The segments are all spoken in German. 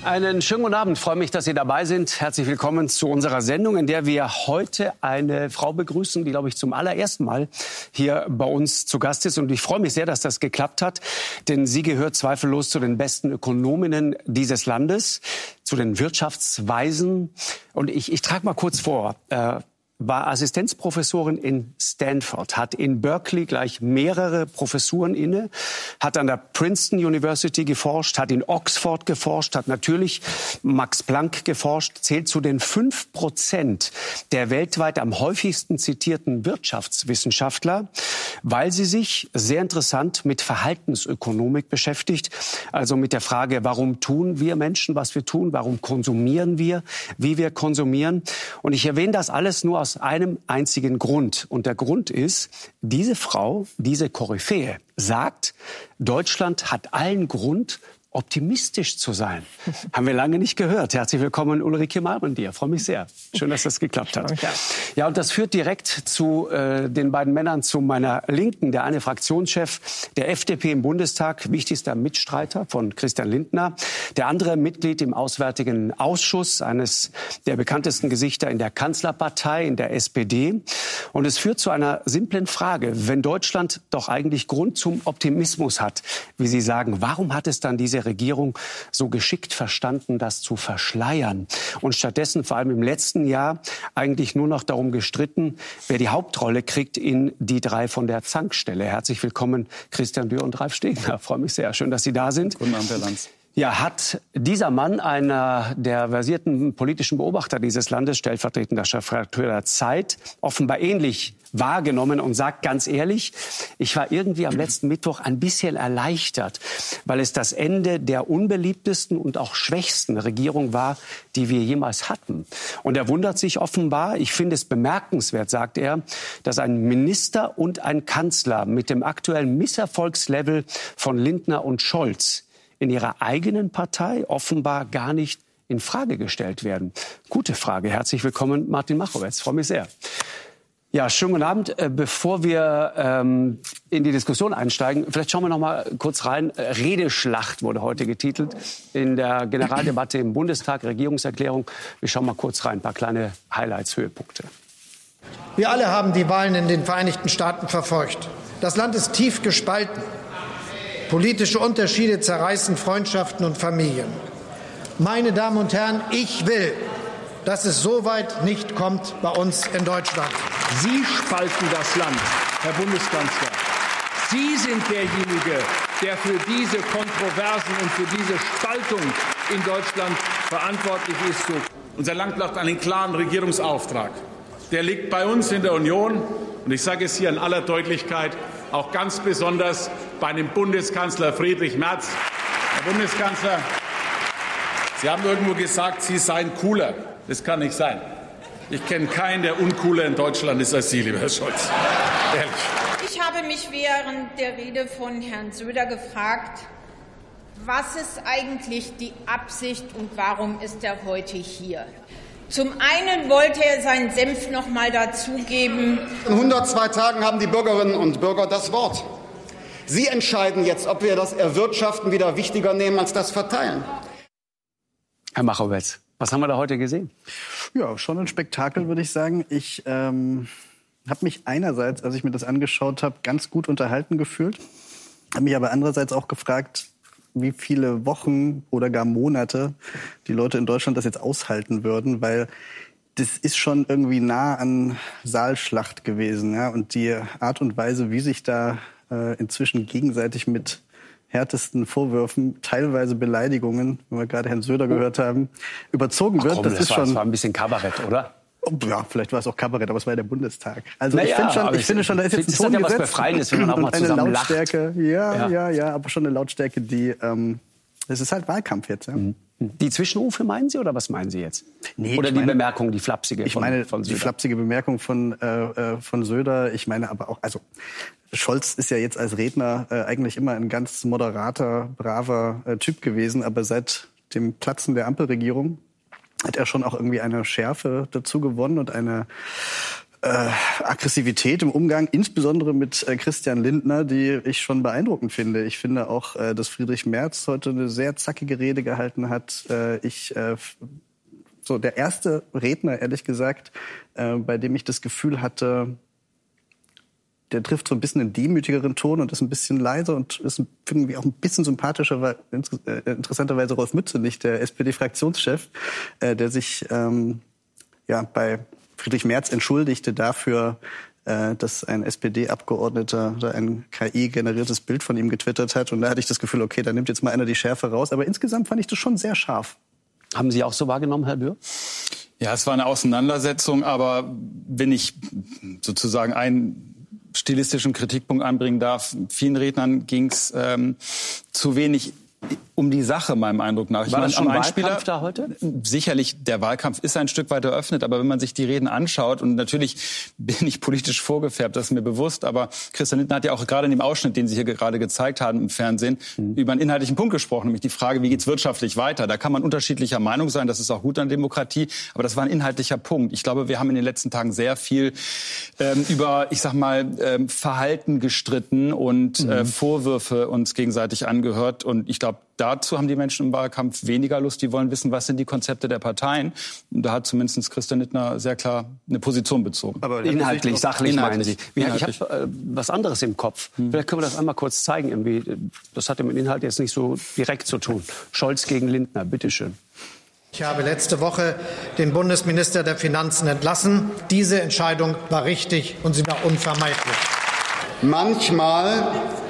Einen schönen guten Abend. Ich freue mich, dass Sie dabei sind. Herzlich willkommen zu unserer Sendung, in der wir heute eine Frau begrüßen, die, glaube ich, zum allerersten Mal hier bei uns zu Gast ist. Und ich freue mich sehr, dass das geklappt hat, denn sie gehört zweifellos zu den besten Ökonominnen dieses Landes, zu den Wirtschaftsweisen. Und ich trage mal kurz vor. War Assistenzprofessorin in Stanford, hat in Berkeley gleich mehrere Professuren inne, hat an der Princeton University geforscht, hat in Oxford geforscht, hat natürlich Max Planck geforscht, zählt zu den 5% der weltweit am häufigsten zitierten Wirtschaftswissenschaftler, weil sie sich sehr interessant mit Verhaltensökonomik beschäftigt, also mit der Frage, warum tun wir Menschen, was wir tun, warum konsumieren wir, wie wir konsumieren. Und ich erwähne das alles nur aus einem einzigen Grund. Und der Grund ist, diese Frau, diese Koryphäe, sagt, Deutschland hat allen Grund, optimistisch zu sein. Haben wir lange nicht gehört. Herzlich willkommen, Ulrike Malrendier. Ich freue mich sehr. Schön, dass das geklappt hat. Ja, und das führt direkt zu den beiden Männern zu meiner Linken. Der eine Fraktionschef der FDP im Bundestag, wichtigster Mitstreiter von Christian Lindner. Der andere Mitglied im Auswärtigen Ausschuss, eines der bekanntesten Gesichter in der Kanzlerpartei, in der SPD. Und es führt zu einer simplen Frage. Wenn Deutschland doch eigentlich Grund zum Optimismus hat, wie Sie sagen, warum hat es dann diese Regierung so geschickt verstanden, das zu verschleiern und stattdessen vor allem im letzten Jahr eigentlich nur noch darum gestritten, wer die Hauptrolle kriegt in Die drei von der Zankstelle. Herzlich willkommen, Christian Dürr und Ralf Stegner. Freue mich sehr. Schön, dass Sie da sind. Guten Abend, Herr Lanz. Ja, hat dieser Mann, einer der versierten politischen Beobachter dieses Landes, stellvertretender Chefredakteur der Zeit, offenbar ähnlich wahrgenommen und sagt ganz ehrlich, ich war irgendwie am letzten Mittwoch ein bisschen erleichtert, weil es das Ende der unbeliebtesten und auch schwächsten Regierung war, die wir jemals hatten. Und er wundert sich offenbar, ich finde es bemerkenswert, sagt er, dass ein Minister und ein Kanzler mit dem aktuellen Misserfolgslevel von Lindner und Scholz in ihrer eigenen Partei offenbar gar nicht in Frage gestellt werden. Gute Frage. Herzlich willkommen, Martin Machowetz. Freue mich sehr. Ja, schönen guten Abend. Bevor wir in die Diskussion einsteigen, vielleicht schauen wir noch mal kurz rein. Redeschlacht wurde heute getitelt in der Generaldebatte im Bundestag, Regierungserklärung. Wir schauen mal kurz rein, ein paar kleine Highlights, Höhepunkte. Wir alle haben die Wahlen in den Vereinigten Staaten verfolgt. Das Land ist tief gespalten. Politische Unterschiede zerreißen Freundschaften und Familien. Meine Damen und Herren, ich will, dass es so weit nicht kommt bei uns in Deutschland. Sie spalten das Land, Herr Bundeskanzler. Sie sind derjenige, der für diese Kontroversen und für diese Spaltung in Deutschland verantwortlich ist. Unser Land braucht einen klaren Regierungsauftrag. Der liegt bei uns in der Union. Und ich sage es hier in aller Deutlichkeit, auch ganz besonders bei dem Bundeskanzler Friedrich Merz. Herr Bundeskanzler, Sie haben irgendwo gesagt, Sie seien cooler. Das kann nicht sein. Ich kenne keinen, der uncooler in Deutschland ist als Sie, lieber Herr Scholz. Ehrlich. Ich habe mich während der Rede von Herrn Söder gefragt, was ist eigentlich die Absicht und warum ist er heute hier? Zum einen wollte er seinen Senf noch mal dazugeben. In 102 Tagen haben die Bürgerinnen und Bürger das Wort. Sie entscheiden jetzt, ob wir das Erwirtschaften wieder wichtiger nehmen als das Verteilen. Herr Machowetz, was haben wir da heute gesehen? Ja, schon ein Spektakel, würde ich sagen. Ich habe mich einerseits, als ich mir das angeschaut habe, ganz gut unterhalten gefühlt. Habe mich aber andererseits auch gefragt, wie viele Wochen oder gar Monate die Leute in Deutschland das jetzt aushalten würden, weil das ist schon irgendwie nah an Saalschlacht gewesen. Ja? Und die Art und Weise, wie sich da inzwischen gegenseitig mit härtesten Vorwürfen, teilweise Beleidigungen, wie wir gerade Herrn Söder gehört haben, überzogen wird. Das war ein bisschen Kabarett, oder? Ja, vielleicht war es auch Kabarett, aber es war ja der Bundestag. Also naja, ich finde schon, da ist jetzt ein Ton ja gesetzt. Was Befreiendes, wenn man auch mal zusammen Lautstärke, lacht. Ja, aber schon eine Lautstärke, die, es ist halt Wahlkampf jetzt. Ja. Die Zwischenrufe meinen Sie oder was meinen Sie jetzt? Nee, oder die Bemerkung, die flapsige von Söder? Die flapsige Bemerkung von Söder. Ich meine aber auch, also Scholz ist ja jetzt als Redner eigentlich immer ein ganz moderater, braver Typ gewesen, aber seit dem Platzen der Ampelregierung hat er schon auch irgendwie eine Schärfe dazu gewonnen und eine Aggressivität im Umgang, insbesondere mit Christian Lindner, die ich schon beeindruckend finde. Ich finde auch, dass Friedrich Merz heute eine sehr zackige Rede gehalten hat. So der erste Redner, ehrlich gesagt, bei dem ich das Gefühl hatte, der trifft so ein bisschen einen demütigeren Ton und ist ein bisschen leiser und ist irgendwie auch ein bisschen sympathischer, weil interessanterweise Rolf Mützenich, der SPD-Fraktionschef, der sich bei Friedrich Merz entschuldigte dafür, dass ein SPD-Abgeordneter ein KI-generiertes Bild von ihm getwittert hat. Und da hatte ich das Gefühl, okay, da nimmt jetzt mal einer die Schärfe raus. Aber insgesamt fand ich das schon sehr scharf. Haben Sie auch so wahrgenommen, Herr Dürr? Ja, es war eine Auseinandersetzung, aber wenn ich sozusagen einen stilistischen Kritikpunkt anbringen darf, vielen Rednern ging es zu wenig um die Sache, meinem Eindruck nach. War das schon Wahlkampf da heute? Sicherlich, der Wahlkampf ist ein Stück weit eröffnet, aber wenn man sich die Reden anschaut, und natürlich bin ich politisch vorgefärbt, das ist mir bewusst, aber Christian Lindner hat ja auch gerade in dem Ausschnitt, den Sie hier gerade gezeigt haben im Fernsehen, über einen inhaltlichen Punkt gesprochen, nämlich die Frage, wie geht's wirtschaftlich weiter? Da kann man unterschiedlicher Meinung sein, das ist auch gut an Demokratie, aber das war ein inhaltlicher Punkt. Ich glaube, wir haben in den letzten Tagen sehr viel über, Verhalten gestritten und Vorwürfe uns gegenseitig angehört, und ich glaube, dazu haben die Menschen im Wahlkampf weniger Lust. Die wollen wissen, was sind die Konzepte der Parteien. Und da hat zumindest Christian Lindner sehr klar eine Position bezogen. Aber inhaltlich, sachlich meinen Sie? Ich habe was anderes im Kopf. Vielleicht können wir das einmal kurz zeigen. Irgendwie. Das hat mit dem Inhalt jetzt nicht so direkt zu tun. Scholz gegen Lindner, bitteschön. Ich habe letzte Woche den Bundesminister der Finanzen entlassen. Diese Entscheidung war richtig und sie war unvermeidlich. Manchmal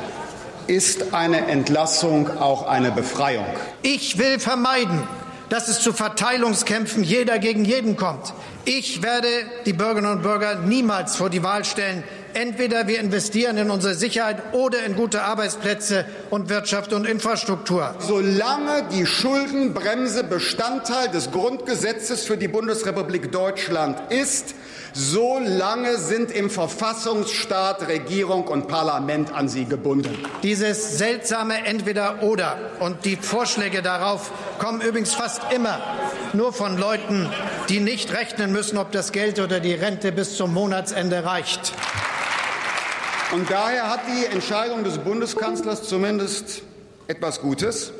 ist eine Entlassung auch eine Befreiung. Ich will vermeiden, dass es zu Verteilungskämpfen jeder gegen jeden kommt. Ich werde die Bürgerinnen und Bürger niemals vor die Wahl stellen. Entweder wir investieren in unsere Sicherheit oder in gute Arbeitsplätze und Wirtschaft und Infrastruktur. Solange die Schuldenbremse Bestandteil des Grundgesetzes für die Bundesrepublik Deutschland ist, so lange sind im Verfassungsstaat Regierung und Parlament an sie gebunden. Dieses seltsame Entweder-Oder und die Vorschläge darauf kommen übrigens fast immer nur von Leuten, die nicht rechnen müssen, ob das Geld oder die Rente bis zum Monatsende reicht. Und daher hat die Entscheidung des Bundeskanzlers zumindest etwas Gutes.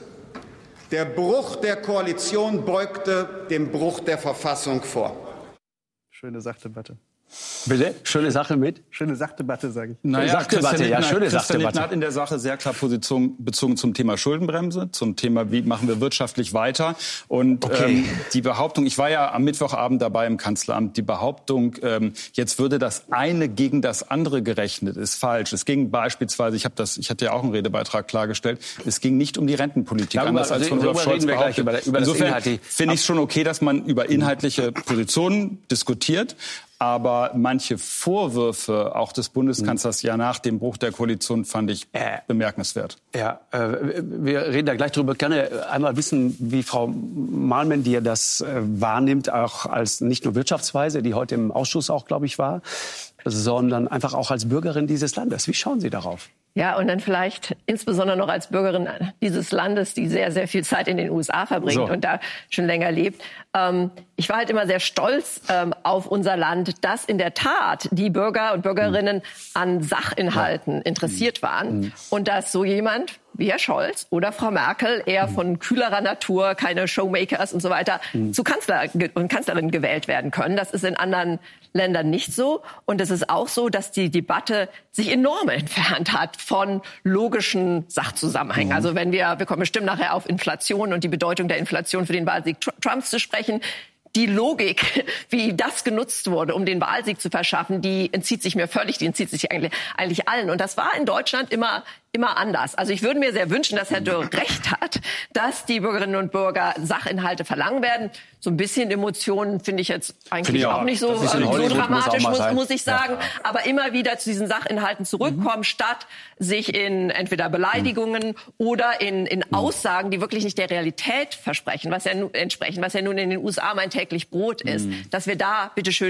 Der Bruch der Koalition beugte dem Bruch der Verfassung vor. Schöne Sachdebatte. Bitte? Schöne Sache mit? Schöne Sachdebatte, sage ich. Naja, Sachdebatte, schöne Christian Sachdebatte. Lindner hat in der Sache sehr klar Position bezogen zum Thema Schuldenbremse, zum Thema, wie machen wir wirtschaftlich weiter. Und die Behauptung, ich war ja am Mittwochabend dabei im Kanzleramt, die Behauptung, jetzt würde das eine gegen das andere gerechnet, ist falsch. Es ging beispielsweise, ich hatte ja auch einen Redebeitrag klargestellt, es ging nicht um die Rentenpolitik. Anders als von Olaf Scholz behauptet. Insofern finde ich es schon okay, dass man über inhaltliche Positionen diskutiert. Aber manche Vorwürfe auch des Bundeskanzlers ja nach dem Bruch der Koalition fand ich bemerkenswert. Ja, wir reden da gleich drüber. Ich kann ja einmal wissen, wie Frau Mahlmann-Dier das wahrnimmt, auch als nicht nur Wirtschaftsweise, die heute im Ausschuss auch, glaube ich, war, sondern einfach auch als Bürgerin dieses Landes. Wie schauen Sie darauf? Ja, und dann vielleicht insbesondere noch als Bürgerin dieses Landes, die sehr, sehr viel Zeit in den USA verbringt und da schon länger lebt. Ich war halt immer sehr stolz auf unser Land, dass in der Tat die Bürger und Bürgerinnen an Sachinhalten interessiert waren und dass so jemand wie Herr Scholz oder Frau Merkel, eher von kühlerer Natur, keine Showmakers und so weiter, zu Kanzler und Kanzlerin gewählt werden können. Das ist in anderen Ländern nicht so. Und es ist auch so, dass die Debatte sich enorm entfernt hat von logischen Sachzusammenhängen. Also wir kommen bestimmt nachher auf Inflation und die Bedeutung der Inflation für den Wahlsieg Trumps zu sprechen. Die Logik, wie das genutzt wurde, um den Wahlsieg zu verschaffen, die entzieht sich mir völlig, die entzieht sich eigentlich allen. Und das war in Deutschland immer anders. Also ich würde mir sehr wünschen, dass Herr Dürr recht hat, dass die Bürgerinnen und Bürger Sachinhalte verlangen werden. So ein bisschen Emotionen finde ich jetzt eigentlich auch nicht so dramatisch, muss ich sagen. Ja. Aber immer wieder zu diesen Sachinhalten zurückkommen, statt sich in entweder Beleidigungen oder in Aussagen, die wirklich nicht der Realität entsprechen, was ja nun in den USA mein täglich Brot ist, dass wir da bitteschön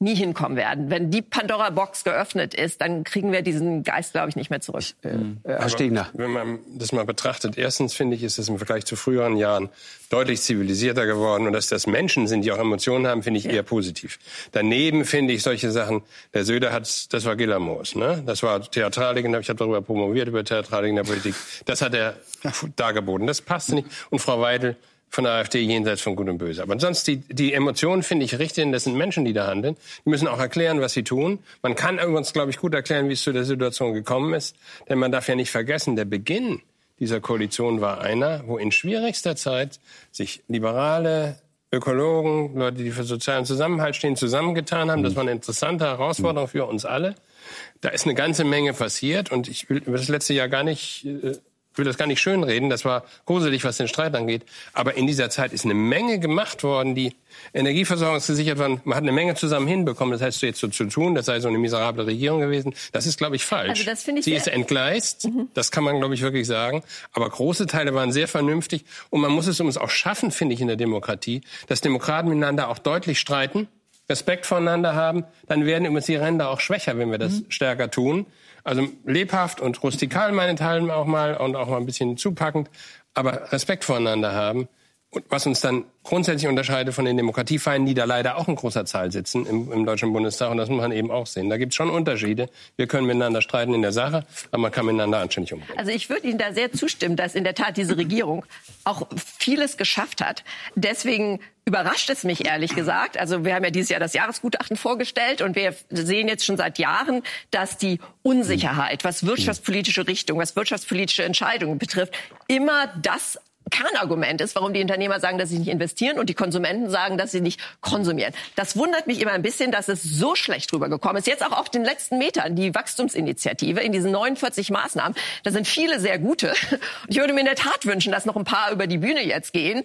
nie hinkommen werden. Wenn die Pandora-Box geöffnet ist, dann kriegen wir diesen Geist, glaube ich, nicht mehr zurück. Herr Stegner. Wenn man das mal betrachtet, erstens finde ich, ist es im Vergleich zu früheren Jahren deutlich zivilisierter geworden. Und dass das Menschen sind, die auch Emotionen haben, finde ich eher positiv. Daneben finde ich solche Sachen, der Söder das war Gillermoos, ne? Das war Theatralik, ich habe darüber promoviert, über Theatralik in der Politik. Das hat er dargeboten. Das passt nicht. Und Frau Weidel von der AfD jenseits von Gut und Böse. Aber sonst die Emotionen finde ich richtig, das sind Menschen, die da handeln. Die müssen auch erklären, was sie tun. Man kann übrigens, glaube ich, gut erklären, wie es zu der Situation gekommen ist. Denn man darf ja nicht vergessen, der Beginn dieser Koalition war einer, wo in schwierigster Zeit sich Liberale, Ökologen, Leute, die für sozialen Zusammenhalt stehen, zusammengetan haben. Das war eine interessante Herausforderung für uns alle. Da ist eine ganze Menge passiert und ich will über das letzte Jahr will das gar nicht schönreden, das war gruselig, was den Streit angeht. Aber in dieser Zeit ist eine Menge gemacht worden, die Energieversorgung ist gesichert worden. Man hat eine Menge zusammen hinbekommen. Das heißt, jetzt so zu tun, das sei so eine miserable Regierung gewesen, das ist, glaube ich, falsch. Also das finde ich Sie ist entgleist, das kann man, glaube ich, wirklich sagen. Aber große Teile waren sehr vernünftig. Und man muss es uns auch schaffen, finde ich, in der Demokratie, dass Demokraten miteinander auch deutlich streiten, Respekt voneinander haben. Dann werden übrigens die Ränder auch schwächer, wenn wir das stärker tun. Also lebhaft und rustikal meinethalben auch mal und auch mal ein bisschen zupackend, aber Respekt voneinander haben. Und was uns dann grundsätzlich unterscheidet von den Demokratiefeinden, die da leider auch in großer Zahl sitzen im Deutschen Bundestag. Und das muss man eben auch sehen. Da gibt es schon Unterschiede. Wir können miteinander streiten in der Sache, aber man kann miteinander anständig umgehen. Also ich würde Ihnen da sehr zustimmen, dass in der Tat diese Regierung auch vieles geschafft hat. Deswegen überrascht es mich, ehrlich gesagt. Also wir haben ja dieses Jahr das Jahresgutachten vorgestellt und wir sehen jetzt schon seit Jahren, dass die Unsicherheit, was wirtschaftspolitische Richtung, was wirtschaftspolitische Entscheidungen betrifft, immer das Kernargument ist, warum die Unternehmer sagen, dass sie nicht investieren und die Konsumenten sagen, dass sie nicht konsumieren. Das wundert mich immer ein bisschen, dass es so schlecht rübergekommen ist. Jetzt auch auf den letzten Metern, die Wachstumsinitiative in diesen 49 Maßnahmen, da sind viele sehr gute. Und ich würde mir in der Tat wünschen, dass noch ein paar über die Bühne jetzt gehen.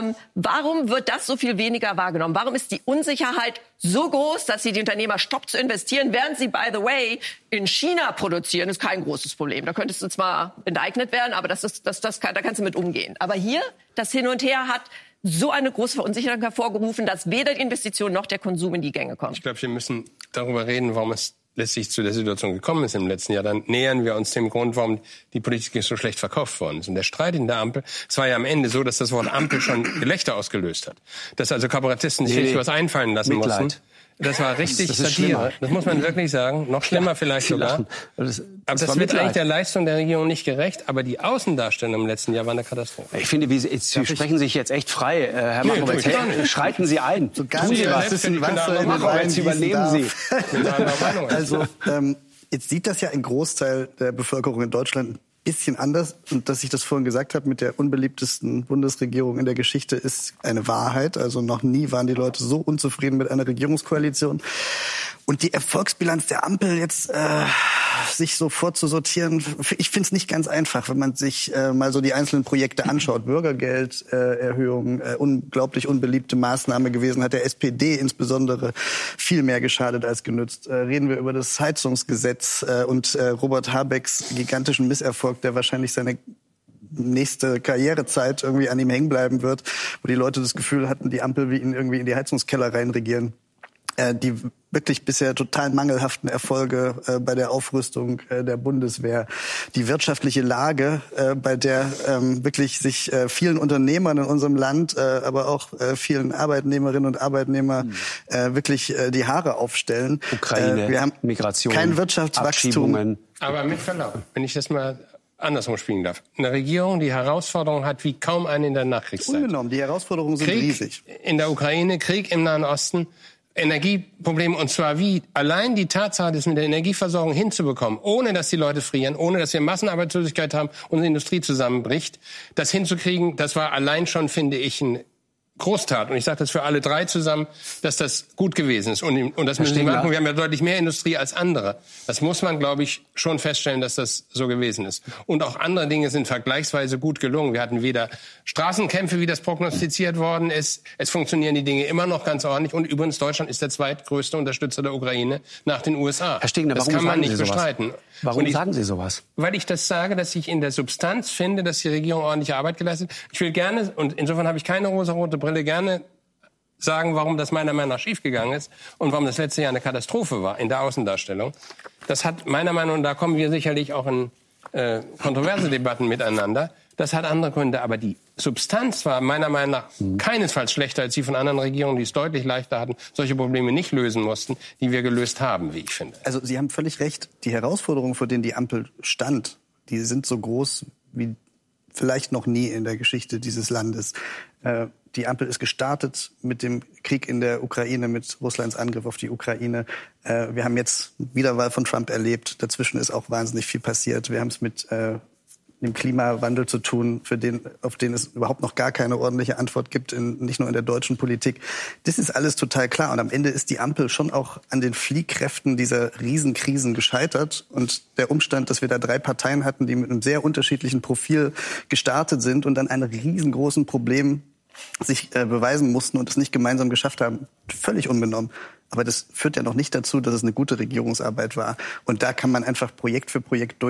Warum wird das so viel weniger wahrgenommen? Warum ist die Unsicherheit so groß, dass sie die Unternehmer stoppt zu investieren, während sie, by the way, in China produzieren? Ist kein großes Problem. Da könntest du zwar enteignet werden, aber da kannst du mit umgehen. Aber hier, das Hin und Her hat so eine große Verunsicherung hervorgerufen, dass weder die Investition noch der Konsum in die Gänge kommen. Ich glaube, wir müssen darüber reden, warum es letztlich zu der Situation gekommen ist im letzten Jahr. Dann nähern wir uns dem Grund, warum die Politik so schlecht verkauft worden ist. Und der Streit in der Ampel, es war ja am Ende so, dass das Wort Ampel schon Gelächter ausgelöst hat. Dass also Kabarettisten sich richtig was einfallen lassen mussten. Das war richtig Satire. Das muss man wirklich sagen. Noch schlimmer vielleicht sogar. Aber das wird eigentlich der Leistung der Regierung nicht gerecht. Aber die Außendarstellung im letzten Jahr war eine Katastrophe. Ich finde, Sie sprechen sich jetzt echt frei, Herr Machowitz. Schreiten Sie ein. So Tun Sie was. Jetzt übernehmen Sie. Also, jetzt sieht das ja ein Großteil der Bevölkerung in Deutschland ein bisschen anders. Und dass ich das vorhin gesagt habe, mit der unbeliebtesten Bundesregierung in der Geschichte ist eine Wahrheit. Also noch nie waren die Leute so unzufrieden mit einer Regierungskoalition. Und die Erfolgsbilanz der Ampel jetzt sich so vorzusortieren, ich finde es nicht ganz einfach, wenn man sich mal so die einzelnen Projekte anschaut. Bürgergelderhöhung, unglaublich unbeliebte Maßnahme gewesen, hat der SPD insbesondere viel mehr geschadet als genützt. Reden wir über das Heizungsgesetz und Robert Habecks gigantischen Misserfolg, der wahrscheinlich seine nächste Karrierezeit irgendwie an ihm hängen bleiben wird, wo die Leute das Gefühl hatten, die Ampel will ihn irgendwie in die Heizungskeller reinregieren. Die wirklich bisher total mangelhaften Erfolge bei der Aufrüstung der Bundeswehr, die wirtschaftliche Lage, bei der wirklich sich vielen Unternehmern in unserem Land, aber auch vielen Arbeitnehmerinnen und Arbeitnehmern wirklich die Haare aufstellen. Ukraine, wir haben Migration, kein Wirtschaftswachstum. Aber mit Verlaub, wenn ich das mal andersrum spielen darf. Eine Regierung, die Herausforderungen hat wie kaum eine in der Nachkriegszeit. Ungenommen, die Herausforderungen sind riesig. In der Ukraine, Krieg im Nahen Osten, Energieprobleme, und zwar wie? Allein die Tatsache, das mit der Energieversorgung hinzubekommen, ohne dass die Leute frieren, ohne dass wir Massenarbeitslosigkeit haben, unsere Industrie zusammenbricht, das hinzukriegen, das war allein schon, finde ich, ein Großtat. Und ich sage das für alle drei zusammen, dass das gut gewesen ist. Und das müssen Sie machen. Wir haben ja deutlich mehr Industrie als andere. Das muss man, glaube ich, schon feststellen, dass das so gewesen ist. Und auch andere Dinge sind vergleichsweise gut gelungen. Wir hatten weder Straßenkämpfe, wie das prognostiziert worden ist. Es funktionieren die Dinge immer noch ganz ordentlich. Und übrigens, Deutschland ist der zweitgrößte Unterstützer der Ukraine nach den USA. Herr Stegner, das kann man nicht bestreiten. Warum sagen Sie sowas? Weil ich das sage, dass ich in der Substanz finde, dass die Regierung ordentliche Arbeit geleistet hat. Ich will gerne, und insofern habe ich keine rosarote Brille, gerne sagen, warum das meiner Meinung nach schiefgegangen ist und warum das letzte Jahr eine Katastrophe war in der Außendarstellung. Das hat meiner Meinung nach, da kommen wir sicherlich auch in kontroverse Debatten miteinander. Das hat andere Gründe, aber die Substanz war meiner Meinung nach keinesfalls schlechter als die von anderen Regierungen, die es deutlich leichter hatten, solche Probleme nicht lösen mussten, die wir gelöst haben, wie ich finde. Also Sie haben völlig recht. Die Herausforderungen, vor denen die Ampel stand, die sind so groß wie vielleicht noch nie in der Geschichte dieses Landes. Die Ampel ist gestartet mit dem Krieg in der Ukraine, mit Russlands Angriff auf die Ukraine. Wir haben jetzt Wiederwahl von Trump erlebt. Dazwischen ist auch wahnsinnig viel passiert. Wir haben es mit dem Klimawandel zu tun, auf den es überhaupt noch gar keine ordentliche Antwort gibt, nicht nur in der deutschen Politik. Das ist alles total klar. Und am Ende ist die Ampel schon auch an den Fliehkräften dieser Riesenkrisen gescheitert. Und der Umstand, dass wir da 3 Parteien hatten, die mit einem sehr unterschiedlichen Profil gestartet sind und dann einem riesengroßen Problem sich beweisen mussten und es nicht gemeinsam geschafft haben, völlig unbenommen. Aber das führt ja noch nicht dazu, dass es eine gute Regierungsarbeit war. Und da kann man einfach Projekt für Projekt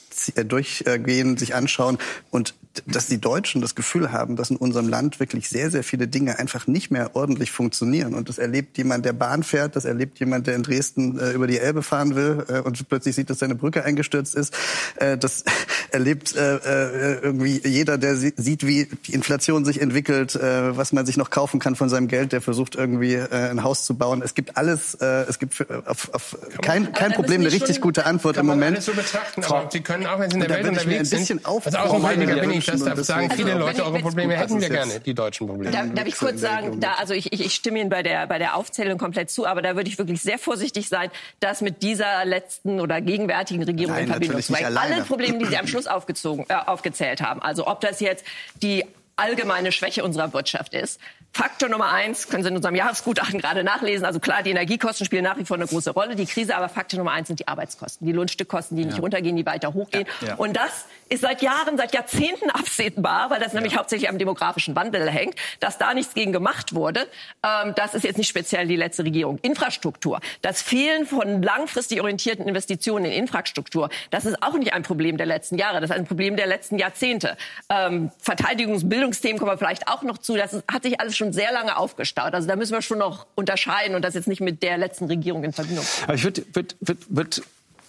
durchgehen, sich anschauen und dass die Deutschen das Gefühl haben, dass in unserem Land wirklich sehr, sehr viele Dinge einfach nicht mehr ordentlich funktionieren. Und das erlebt jemand, der Bahn fährt, das erlebt jemand, der in Dresden über die Elbe fahren will und plötzlich sieht, dass seine Brücke eingestürzt ist. Das erlebt irgendwie jeder, der sieht, wie die Inflation sich entwickelt, was man sich noch kaufen kann von seinem Geld, der versucht irgendwie ein Haus zu bauen. Es gibt alles, es gibt auf kein Problem eine richtig gute Antwort im Moment. Kann man alles so betrachten, aber Sie können auch, wenn Sie in der Welt unterwegs sind, als Außenpolitiker bin ich, das darf sagen, viele Leute, eure Probleme hätten wir gerne, die deutschen Probleme. Darf ich kurz sagen, ich stimme Ihnen bei der Aufzählung komplett zu, aber da würde ich wirklich sehr vorsichtig sein, das mit dieser letzten oder gegenwärtigen Regierung in Verbindung zu bringen. Alle Probleme, die Sie am Schluss aufgezählt haben, also ob das jetzt die allgemeine Schwäche unserer Wirtschaft ist. Faktor Nummer 1, können Sie in unserem Jahresgutachten gerade nachlesen. Also klar, die Energiekosten spielen nach wie vor eine große Rolle. Die Krise, aber Faktor Nummer 1 sind die Arbeitskosten. Die Lohnstückkosten, die nicht runtergehen, die weiter hochgehen. Ja. Und das ist seit Jahren, seit Jahrzehnten absehbar, weil das nämlich hauptsächlich am demografischen Wandel hängt, dass da nichts gegen gemacht wurde. Das ist jetzt nicht speziell die letzte Regierung. Infrastruktur. Das Fehlen von langfristig orientierten Investitionen in Infrastruktur, das ist auch nicht ein Problem der letzten Jahre. Das ist ein Problem der letzten Jahrzehnte. Bildungsthemen kommen wir vielleicht auch noch zu. Das hat sich alles schon sehr lange aufgestaut. Also da müssen wir schon noch unterscheiden und das jetzt nicht mit der letzten Regierung in Verbindung bringen. Aber ich würde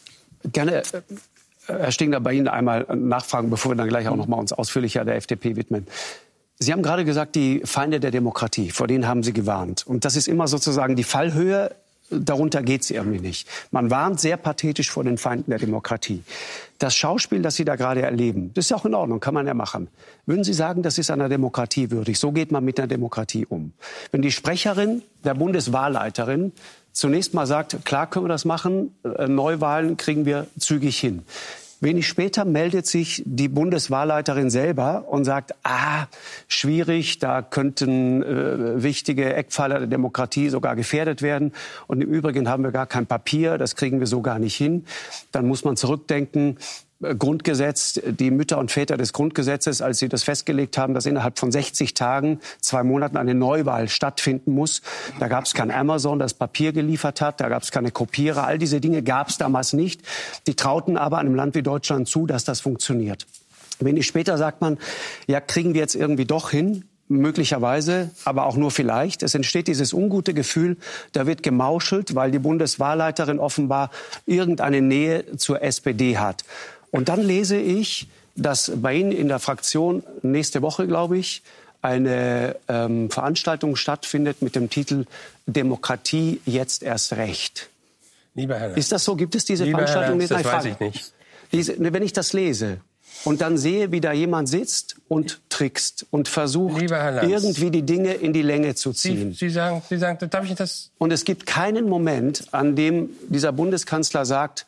gerne, Herr Stegner, bei Ihnen einmal nachfragen, bevor wir dann gleich auch noch mal uns ausführlicher der FDP widmen. Sie haben gerade gesagt, die Feinde der Demokratie, vor denen haben Sie gewarnt. Und das ist immer sozusagen die Fallhöhe. Darunter geht es irgendwie nicht. Man warnt sehr pathetisch vor den Feinden der Demokratie. Das Schauspiel, das Sie da gerade erleben, das ist ja auch in Ordnung, kann man ja machen. Würden Sie sagen, das ist einer Demokratie würdig? So geht man mit einer Demokratie um. Wenn die Sprecherin der Bundeswahlleiterin zunächst mal sagt, klar können wir das machen, Neuwahlen kriegen wir zügig hin. Wenig später meldet sich die Bundeswahlleiterin selber und sagt, schwierig, da könnten wichtige Eckpfeiler der Demokratie sogar gefährdet werden. Und im Übrigen haben wir gar kein Papier, das kriegen wir so gar nicht hin. Dann muss man zurückdenken. Grundgesetz, die Mütter und Väter des Grundgesetzes, als sie das festgelegt haben, dass innerhalb von 60 Tagen, 2 Monaten eine Neuwahl stattfinden muss. Da gab es kein Amazon, das Papier geliefert hat, da gab es keine Kopierer. All diese Dinge gab es damals nicht. Die trauten aber einem Land wie Deutschland zu, dass das funktioniert. Wenig später sagt man, ja, kriegen wir jetzt irgendwie doch hin. Möglicherweise, aber auch nur vielleicht. Es entsteht dieses ungute Gefühl, da wird gemauschelt, weil die Bundeswahlleiterin offenbar irgendeine Nähe zur SPD hat. Und dann lese ich, dass bei Ihnen in der Fraktion nächste Woche, glaube ich, eine Veranstaltung stattfindet mit dem Titel Demokratie jetzt erst recht. Lieber Herr Lanz. Ist das so? Gibt es diese Lieber Veranstaltung? Herr Lanz, das weiß ich nicht. Wenn ich das lese und dann sehe, wie da jemand sitzt und trickst und versucht, irgendwie die Dinge in die Länge zu ziehen. Sie sagen, darf ich das? Und es gibt keinen Moment, an dem dieser Bundeskanzler sagt,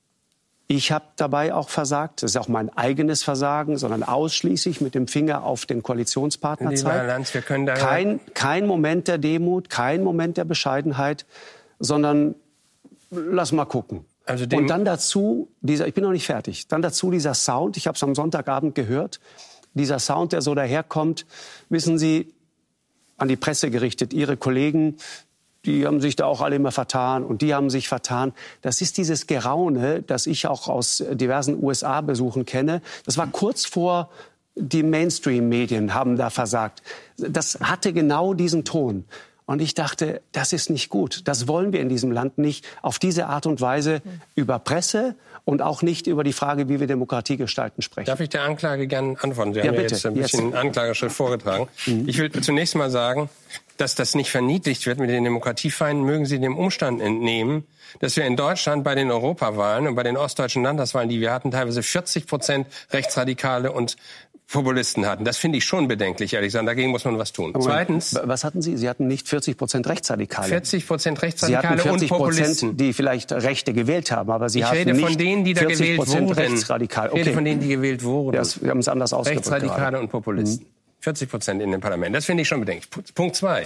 ich habe dabei auch versagt, das ist auch mein eigenes Versagen, sondern ausschließlich mit dem Finger auf den Koalitionspartner zeigt. Lieber Herr Lanz, wir können da kein Moment der Demut, kein Moment der Bescheidenheit, sondern lass mal gucken. Also und dann dazu, ich bin noch nicht fertig, dann dazu dieser Sound, ich habe es am Sonntagabend gehört, dieser Sound, der so daherkommt, wissen Sie, an die Presse gerichtet, Ihre Kollegen, die haben sich da auch alle immer vertan und die haben sich vertan. Das ist dieses Geraune, das ich auch aus diversen USA-Besuchen kenne. Das war kurz vor, die Mainstream-Medien haben da versagt. Das hatte genau diesen Ton. Und ich dachte, das ist nicht gut. Das wollen wir in diesem Land nicht auf diese Art und Weise über Presse und auch nicht über die Frage, wie wir Demokratie gestalten, sprechen. Darf ich der Anklage gerne antworten? Sie haben ja jetzt ein bisschen Anklageschrift vorgetragen. Ich will zunächst mal sagen, dass das nicht verniedlicht wird mit den Demokratiefeinden, mögen Sie dem Umstand entnehmen, dass wir in Deutschland bei den Europawahlen und bei den ostdeutschen Landtagswahlen, die wir hatten, teilweise 40% Rechtsradikale und Populisten hatten. Das finde ich schon bedenklich, ehrlich gesagt. Dagegen muss man was tun. Aber Zweitens. Was hatten Sie? Sie hatten nicht 40% Rechtsradikale. 40% Rechtsradikale Sie hatten 40%, und Populisten. Die vielleicht Rechte gewählt haben, aber Sie hatten nicht 40% Ich rede von denen, die da gewählt wurden. Rechtsradikale. Ich rede von denen, die gewählt wurden. Ja, wir haben es anders ausgedrückt. Rechtsradikale gerade. und Populisten. 40% in dem Parlament. Das finde ich schon bedenklich. Punkt 2.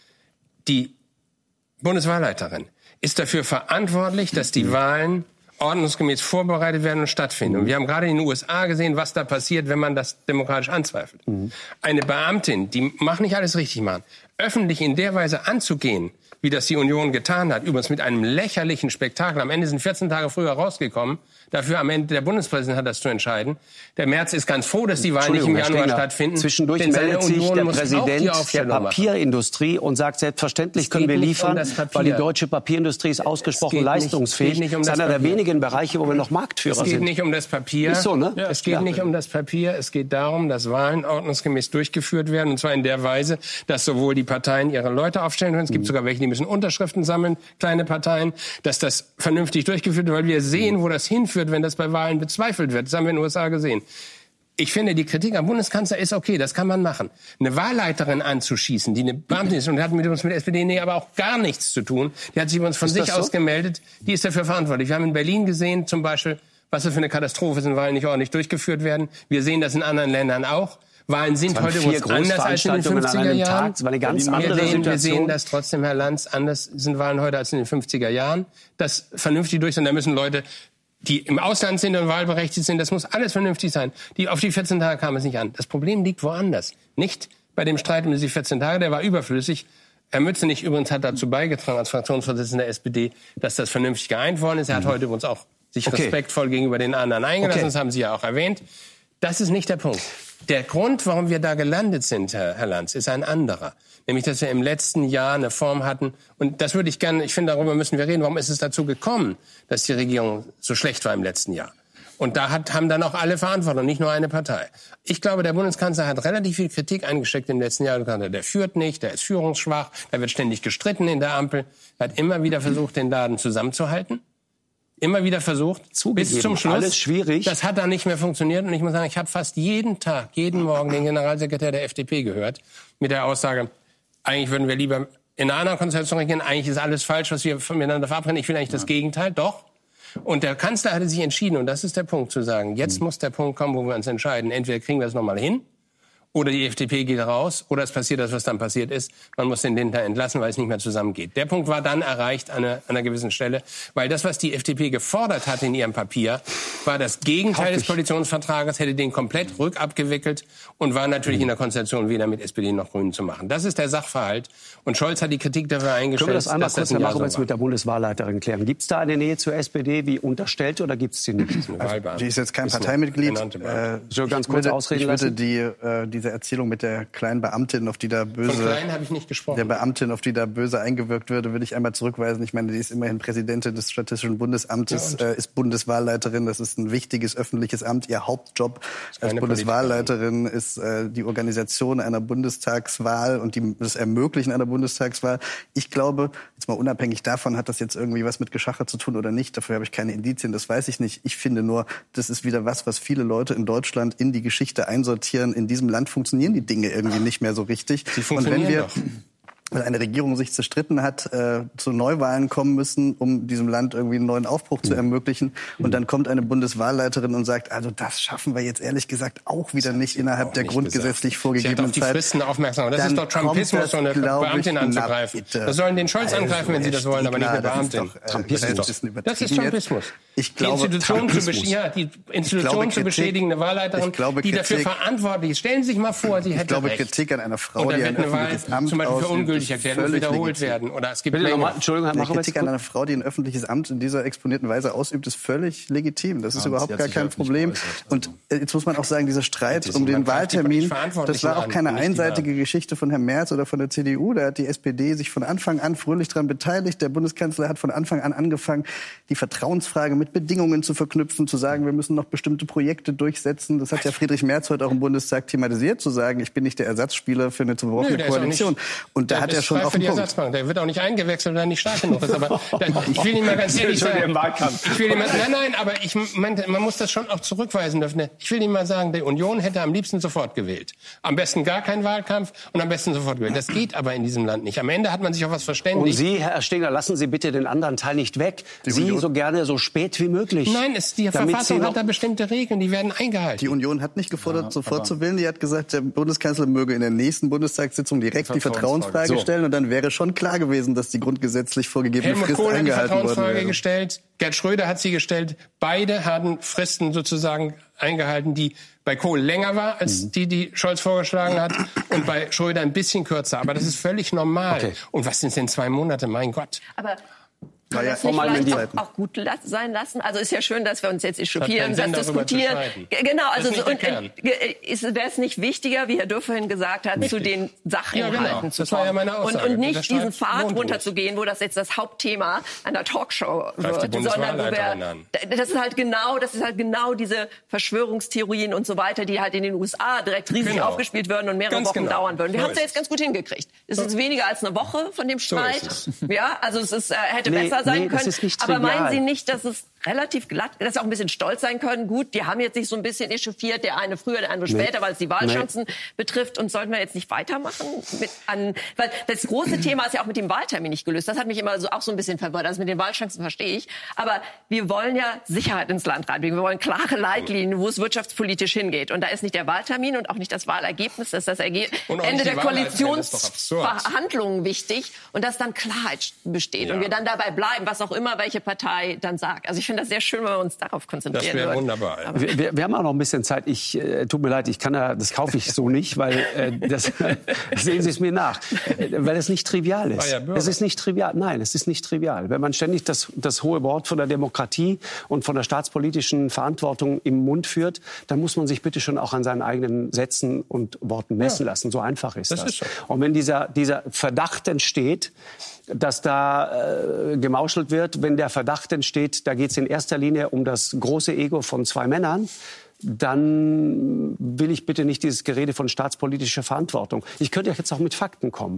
Die Bundeswahlleiterin ist dafür verantwortlich, dass die Wahlen ordnungsgemäß vorbereitet werden und stattfinden. Und wir haben gerade in den USA gesehen, was da passiert, wenn man das demokratisch anzweifelt. Eine Beamtin, die nicht alles richtig machen, öffentlich in der Weise anzugehen, wie das die Union getan hat, übrigens mit einem lächerlichen Spektakel. Am Ende sind 14 Tage früher rausgekommen. Dafür am Ende der Bundespräsident hat das zu entscheiden. Der Merz ist ganz froh, dass die Wahlen nicht im Januar stattfinden. Zwischendurch meldet sich der Präsident der Papierindustrie und sagt, selbstverständlich können wir liefern, weil die deutsche Papierindustrie ist ausgesprochen leistungsfähig. Das ist einer der wenigen Bereiche, wo wir noch Marktführer sind. Es geht nicht um das Papier. Ist so, ne? Es geht nicht um das Papier. Es geht darum, dass Wahlen ordnungsgemäß durchgeführt werden. Und zwar in der Weise, dass sowohl die Parteien ihre Leute aufstellen können. Es gibt sogar welche, die müssen Unterschriften sammeln, kleine Parteien, dass das vernünftig durchgeführt wird, weil wir sehen, wo das hinführt, wenn das bei Wahlen bezweifelt wird. Das haben wir in den USA gesehen. Ich finde, die Kritik am Bundeskanzler ist okay, das kann man machen. Eine Wahlleiterin anzuschießen, die eine Beamtin ist und hat mit uns mit der SPD aber auch gar nichts zu tun, die hat sich bei uns von sich aus gemeldet, die ist dafür verantwortlich. Wir haben in Berlin gesehen zum Beispiel, was das für eine Katastrophe ist, wenn Wahlen nicht ordentlich durchgeführt werden. Wir sehen das in anderen Ländern auch. Wahlen sind heute anders als in den 50er Jahren. Das war eine ganz andere Situation. Wir sehen das trotzdem, Herr Lanz, anders sind Wahlen heute als in den 50er Jahren. Das vernünftig durch sind, da müssen Leute, die im Ausland sind und wahlberechtigt sind, das muss alles vernünftig sein. Auf die 14 Tage kam es nicht an. Das Problem liegt woanders. Nicht bei dem Streit um diese 14 Tage, der war überflüssig. Herr Mützenich übrigens hat dazu beigetragen, als Fraktionsvorsitzender der SPD, dass das vernünftig geeint worden ist. Er hat heute übrigens auch sich respektvoll gegenüber den anderen eingelassen. Das haben Sie ja auch erwähnt. Das ist nicht der Punkt. Der Grund, warum wir da gelandet sind, Herr Lanz, ist ein anderer. Nämlich, dass wir im letzten Jahr eine Form hatten. Und das würde ich gerne, ich finde, darüber müssen wir reden. Warum ist es dazu gekommen, dass die Regierung so schlecht war im letzten Jahr? Und da haben dann auch alle Verantwortung, nicht nur eine Partei. Ich glaube, der Bundeskanzler hat relativ viel Kritik eingesteckt im letzten Jahr. Der führt nicht, der ist führungsschwach, da wird ständig gestritten in der Ampel. Er hat immer wieder versucht, den Laden zusammenzuhalten. Immer wieder versucht, bis zum Schluss. Alles schwierig. Das hat dann nicht mehr funktioniert. Und ich muss sagen, ich habe fast jeden Tag, jeden Morgen den Generalsekretär der FDP gehört mit der Aussage, eigentlich würden wir lieber in einer anderen Konstellation regieren. Eigentlich ist alles falsch, was wir miteinander verabreden. Ich will eigentlich das Gegenteil. Doch. Und der Kanzler hatte sich entschieden, und das ist der Punkt, zu sagen, jetzt muss der Punkt kommen, wo wir uns entscheiden. Entweder kriegen wir es nochmal hin, oder die FDP geht raus, oder es passiert das, was dann passiert ist. Man muss den Lindner entlassen, weil es nicht mehr zusammengeht. Der Punkt war dann erreicht an einer gewissen Stelle, weil das, was die FDP gefordert hat in ihrem Papier, war das Gegenteil des Koalitionsvertrages, hätte den komplett rückabgewickelt und war natürlich in der Konstellation weder mit SPD noch Grünen zu machen. Das ist der Sachverhalt. Und Scholz hat die Kritik dafür eingestellt. Können wir das einmal kurz, Herr Markowitz, mit der Bundeswahlleiterin klären? Gibt es da eine Nähe zur SPD wie unterstellt oder gibt es sie nicht? Also, die ist jetzt kein Parteimitglied. So ganz kurz ausreden lassen. Diese Erzählung mit der kleinen Beamtin, auf die da böse, von klein habe ich nicht gesprochen. Der Beamtin, auf die da böse eingewirkt würde, würde ich einmal zurückweisen. Ich meine, die ist immerhin Präsidentin des Statistischen Bundesamtes, ist Bundeswahlleiterin. Das ist ein wichtiges öffentliches Amt. Ihr Hauptjob als Bundeswahlleiterin ist die Organisation einer Bundestagswahl und das Ermöglichen einer Bundestagswahl. Ich glaube, jetzt mal unabhängig davon, hat das jetzt irgendwie was mit Geschacher zu tun oder nicht. Dafür habe ich keine Indizien, das weiß ich nicht. Ich finde nur, das ist wieder was viele Leute in Deutschland in die Geschichte einsortieren. In diesem Land funktionieren die Dinge irgendwie nicht mehr so richtig. Und wenn wir, weil eine Regierung sich zerstritten hat, zu Neuwahlen kommen müssen, um diesem Land irgendwie einen neuen Aufbruch zu ermöglichen. Und dann kommt eine Bundeswahlleiterin und sagt, also das schaffen wir jetzt ehrlich gesagt auch wieder nicht innerhalb der grundgesetzlich vorgegebenen Zeit. Sie hat auf die Fristen aufmerksam. Das ist doch Trumpismus, so eine Beamtin anzugreifen. Das sollen den Scholz angreifen, wenn sie das wollen, aber nicht eine Beamtin. Das ist Trumpismus. Ich glaube, die Institution zu beschädigen, eine Wahlleiterin, die dafür verantwortlich ist. Stellen Sie sich mal vor, sie hätte recht. Kritik an einer Frau, die ein öffentliches Amt zum Beispiel für ungültig erklärt und wiederholt werden. Oder es gibt Kritik an einer Frau, die ein öffentliches Amt in dieser exponierten Weise ausübt, ist völlig legitim. Das ist überhaupt gar kein Problem. Und jetzt muss man auch sagen, dieser Streit um den Wahltermin, das war auch keine einseitige Geschichte von Herrn Merz oder von der CDU. Da hat die SPD sich von Anfang an fröhlich daran beteiligt. Der Bundeskanzler hat von Anfang an angefangen, die Vertrauensfrage mit Bedingungen zu verknüpfen, zu sagen, wir müssen noch bestimmte Projekte durchsetzen. Das hat ja Friedrich Merz heute auch im Bundestag thematisiert, zu sagen, ich bin nicht der Ersatzspieler für eine zerbrochene Koalition. Und da hat er schon auf den Punkt. Der wird auch nicht eingewechselt, weil er nicht stark genug ist. Aber ich will Ihnen mal ganz ehrlich sagen, man muss das schon auch zurückweisen dürfen. Ich will Ihnen mal sagen, die Union hätte am liebsten sofort gewählt. Am besten gar keinen Wahlkampf und am besten sofort gewählt. Das geht aber in diesem Land nicht. Am Ende hat man sich auf was verständigt. Und Sie, Herr Stegner, lassen Sie bitte den anderen Teil nicht weg. Sie so gerne so spät wie möglich. Nein, die Verfassung hat da bestimmte Regeln, die werden eingehalten. Die Union hat nicht gefordert, sofort zu wählen. Die hat gesagt, der Bundeskanzler möge in der nächsten Bundestagssitzung direkt die Vertrauensfrage stellen. Und dann wäre schon klar gewesen, dass die grundgesetzlich vorgegebene Frist eingehalten worden wäre. Helmut Kohl hat die Vertrauensfrage gestellt, Gerd Schröder hat sie gestellt. Beide hatten Fristen sozusagen eingehalten, die bei Kohl länger war als die Scholz vorgeschlagen hat und bei Schröder ein bisschen kürzer. Aber das ist völlig normal. Okay. Und was sind denn 2 Monate? Mein Gott. Aber kann das nicht vielleicht auch gut sein lassen? Also ist ja schön, dass wir uns jetzt echauffieren, das diskutieren. Genau, also wäre es nicht wichtiger, wie Herr Dürr vorhin gesagt hat, zu den Sachinhalten zu kommen. Ja, meine Aussage. Und nicht diesen Pfad runterzugehen, wo das jetzt das Hauptthema einer Talkshow wird, sondern wo das ist halt genau diese Verschwörungstheorien und so weiter, die halt in den USA direkt riesig aufgespielt würden und mehrere Wochen dauern würden. Wir haben es ja jetzt ganz gut hingekriegt. Es ist weniger als eine Woche von dem Streit. Ja, also es hätte besser sein können. Aber meinen Sie nicht, dass es relativ glatt, dass Sie auch ein bisschen stolz sein können? Gut, die haben jetzt sich so ein bisschen echauffiert, der eine früher, der andere später, weil es die Wahlchancen betrifft. Und sollten wir jetzt nicht weitermachen? Weil das große Thema ist ja auch mit dem Wahltermin nicht gelöst. Das hat mich immer auch so ein bisschen verwirrt. Also mit den Wahlchancen verstehe ich. Aber wir wollen ja Sicherheit ins Land reinbringen. Wir wollen klare Leitlinien, wo es wirtschaftspolitisch hingeht. Und da ist nicht der Wahltermin und auch nicht das Wahlergebnis, das ist das Ende der Koalitionsverhandlungen wichtig. Und dass dann Klarheit besteht. Und wir dann dabei bleiben, was auch immer welche Partei dann sagt. Also ich finde das sehr schön, wenn wir uns darauf konzentrieren. Das wäre wunderbar. Ja. Wir haben auch noch ein bisschen Zeit. Tut mir leid, das kaufe ich so nicht, weil sehen Sie es mir nach, weil es nicht trivial ist. Es ist nicht trivial. Nein, es ist nicht trivial. Wenn man ständig das hohe Wort von der Demokratie und von der staatspolitischen Verantwortung im Mund führt, dann muss man sich bitte schon auch an seinen eigenen Sätzen und Worten messen lassen. So einfach ist das. Ist so. Und wenn dieser Verdacht entsteht, dass da gemauschelt wird, wenn der Verdacht entsteht, da geht es in erster Linie um das große Ego von 2 Männern, dann will ich bitte nicht dieses Gerede von staatspolitischer Verantwortung. Ich könnte ja jetzt auch mit Fakten kommen.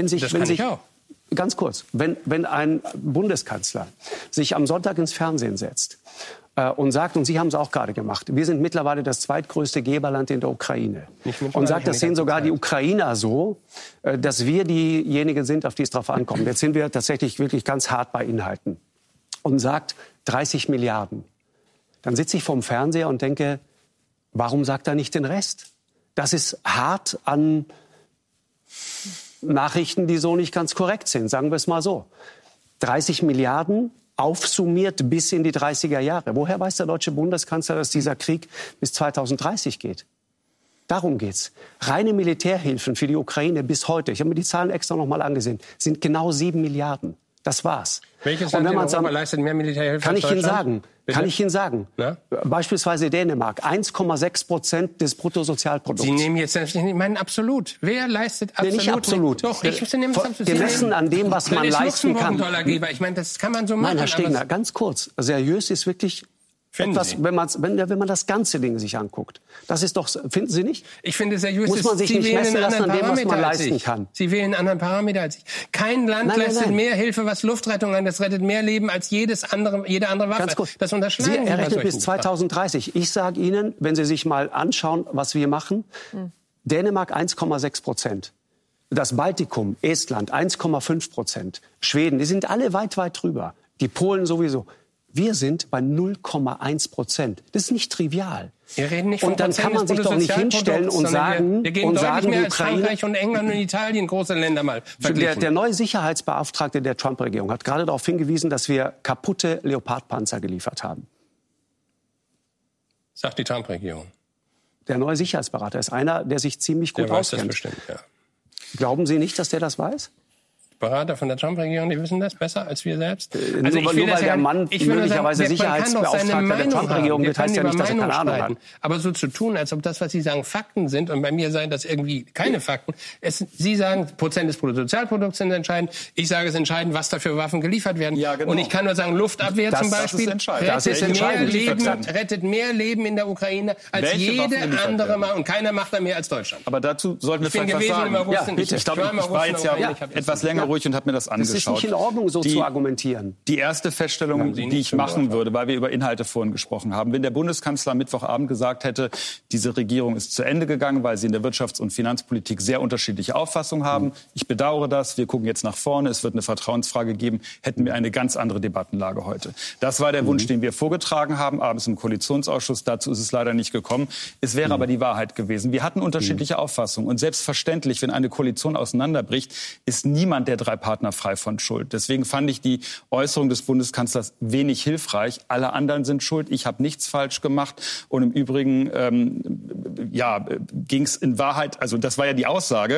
Ganz kurz, wenn ein Bundeskanzler sich am Sonntag ins Fernsehen setzt und sagt, und Sie haben es auch gerade gemacht, wir sind mittlerweile das zweitgrößte Geberland in der Ukraine. Und sagt, das sehen sogar die Ukrainer so, dass wir diejenigen sind, auf die es drauf ankommt. Jetzt sind wir tatsächlich wirklich ganz hart bei Inhalten. Und sagt 30 Milliarden. Dann sitze ich vorm Fernseher und denke, warum sagt er nicht den Rest? Das ist hart an Nachrichten, die so nicht ganz korrekt sind, sagen wir es mal so. 30 Milliarden aufsummiert bis in die 30er Jahre. Woher weiß der deutsche Bundeskanzler, dass dieser Krieg bis 2030 geht? Darum geht's. Reine Militärhilfen für die Ukraine bis heute, ich habe mir die Zahlen extra noch mal angesehen, sind genau 7 Milliarden. Das war's. Welches Land in Europa leistet mehr Militärhilfe als Deutschland? Kann ich Ihnen sagen. Ja? Beispielsweise Dänemark, 1,6% des Bruttosozialprodukts. Sie nehmen jetzt, ich meine absolut. Wer leistet absolut? Nicht absolut. Doch, ich nehme es absolut. Gemessen an dem, was man leisten kann. Ich meine, das kann man so machen. Nein, Herr Stegner, ganz kurz. Seriös ist wirklich etwas, wenn man das ganze Ding sich anguckt. Das ist doch, finden Sie nicht? Ich finde, seriös muss man sich nicht messen lassen an dem, was man leisten kann. Sie wählen einen anderen Parameter als ich. Kein Land leistet mehr Hilfe, was Luftrettung an. Das rettet mehr Leben als jede andere Waffe. Ganz kurz. Das unterschlagen Sie errechnet bis 2030. Ich sage Ihnen, wenn Sie sich mal anschauen, was wir machen, Dänemark 1,6%. Das Baltikum, Estland 1,5%. Schweden, die sind alle weit, weit drüber. Die Polen sowieso. Wir sind bei 0,1%. Das ist nicht trivial. Wir reden nicht von und dann kann man sich doch nicht hinstellen und sagen, wir gehen deutlich mehr als Frankreich und England und Italien, große Länder mal verglichen. Der neue Sicherheitsbeauftragte der Trump-Regierung hat gerade darauf hingewiesen, dass wir kaputte Leopard-Panzer geliefert haben. Sagt die Trump-Regierung. Der neue Sicherheitsberater ist einer, der sich ziemlich gut auskennt. Der weiß das bestimmt, ja. Glauben Sie nicht, dass der das weiß? Berater von der Trump-Regierung, die wissen das besser als wir selbst. Also nur weil der Mann möglicherweise Sicherheitsbeauftragter der Trump-Regierung wird, heißt ja nicht, dass er keine Ahnung hat. Aber so zu tun, als ob das, was Sie sagen, Fakten sind, und bei mir seien das irgendwie keine Fakten. Sie sagen, Prozent des Bruttosozialprodukts sind entscheidend. Ich sage, es ist entscheidend, was da für Waffen geliefert werden. Ja, genau. Und ich kann nur sagen, Luftabwehr zum Beispiel rettet mehr Leben in der Ukraine als jede andere Mal. Und keiner macht da mehr als Deutschland. Aber dazu sollten wir vielleicht was sagen. Ich glaube, ich war jetzt ja etwas länger ruhig und habe mir das angeschaut. Es ist nicht in Ordnung, so zu argumentieren. Die erste Feststellung, die ich machen würde, weil wir über Inhalte vorhin gesprochen haben, wenn der Bundeskanzler am Mittwochabend gesagt hätte, diese Regierung ist zu Ende gegangen, weil sie in der Wirtschafts- und Finanzpolitik sehr unterschiedliche Auffassungen haben. Ich bedauere das. Wir gucken jetzt nach vorne. Es wird eine Vertrauensfrage geben. Hätten wir eine ganz andere Debattenlage heute. Das war der Wunsch, den wir vorgetragen haben, abends im Koalitionsausschuss. Dazu ist es leider nicht gekommen. Es wäre aber die Wahrheit gewesen. Wir hatten unterschiedliche Auffassungen. Und selbstverständlich, wenn eine Koalition auseinanderbricht, ist niemand der drei Partner frei von Schuld. Deswegen fand ich die Äußerung des Bundeskanzlers wenig hilfreich. Alle anderen sind schuld. Ich habe nichts falsch gemacht. Und im Übrigen ging es in Wahrheit, also das war ja die Aussage,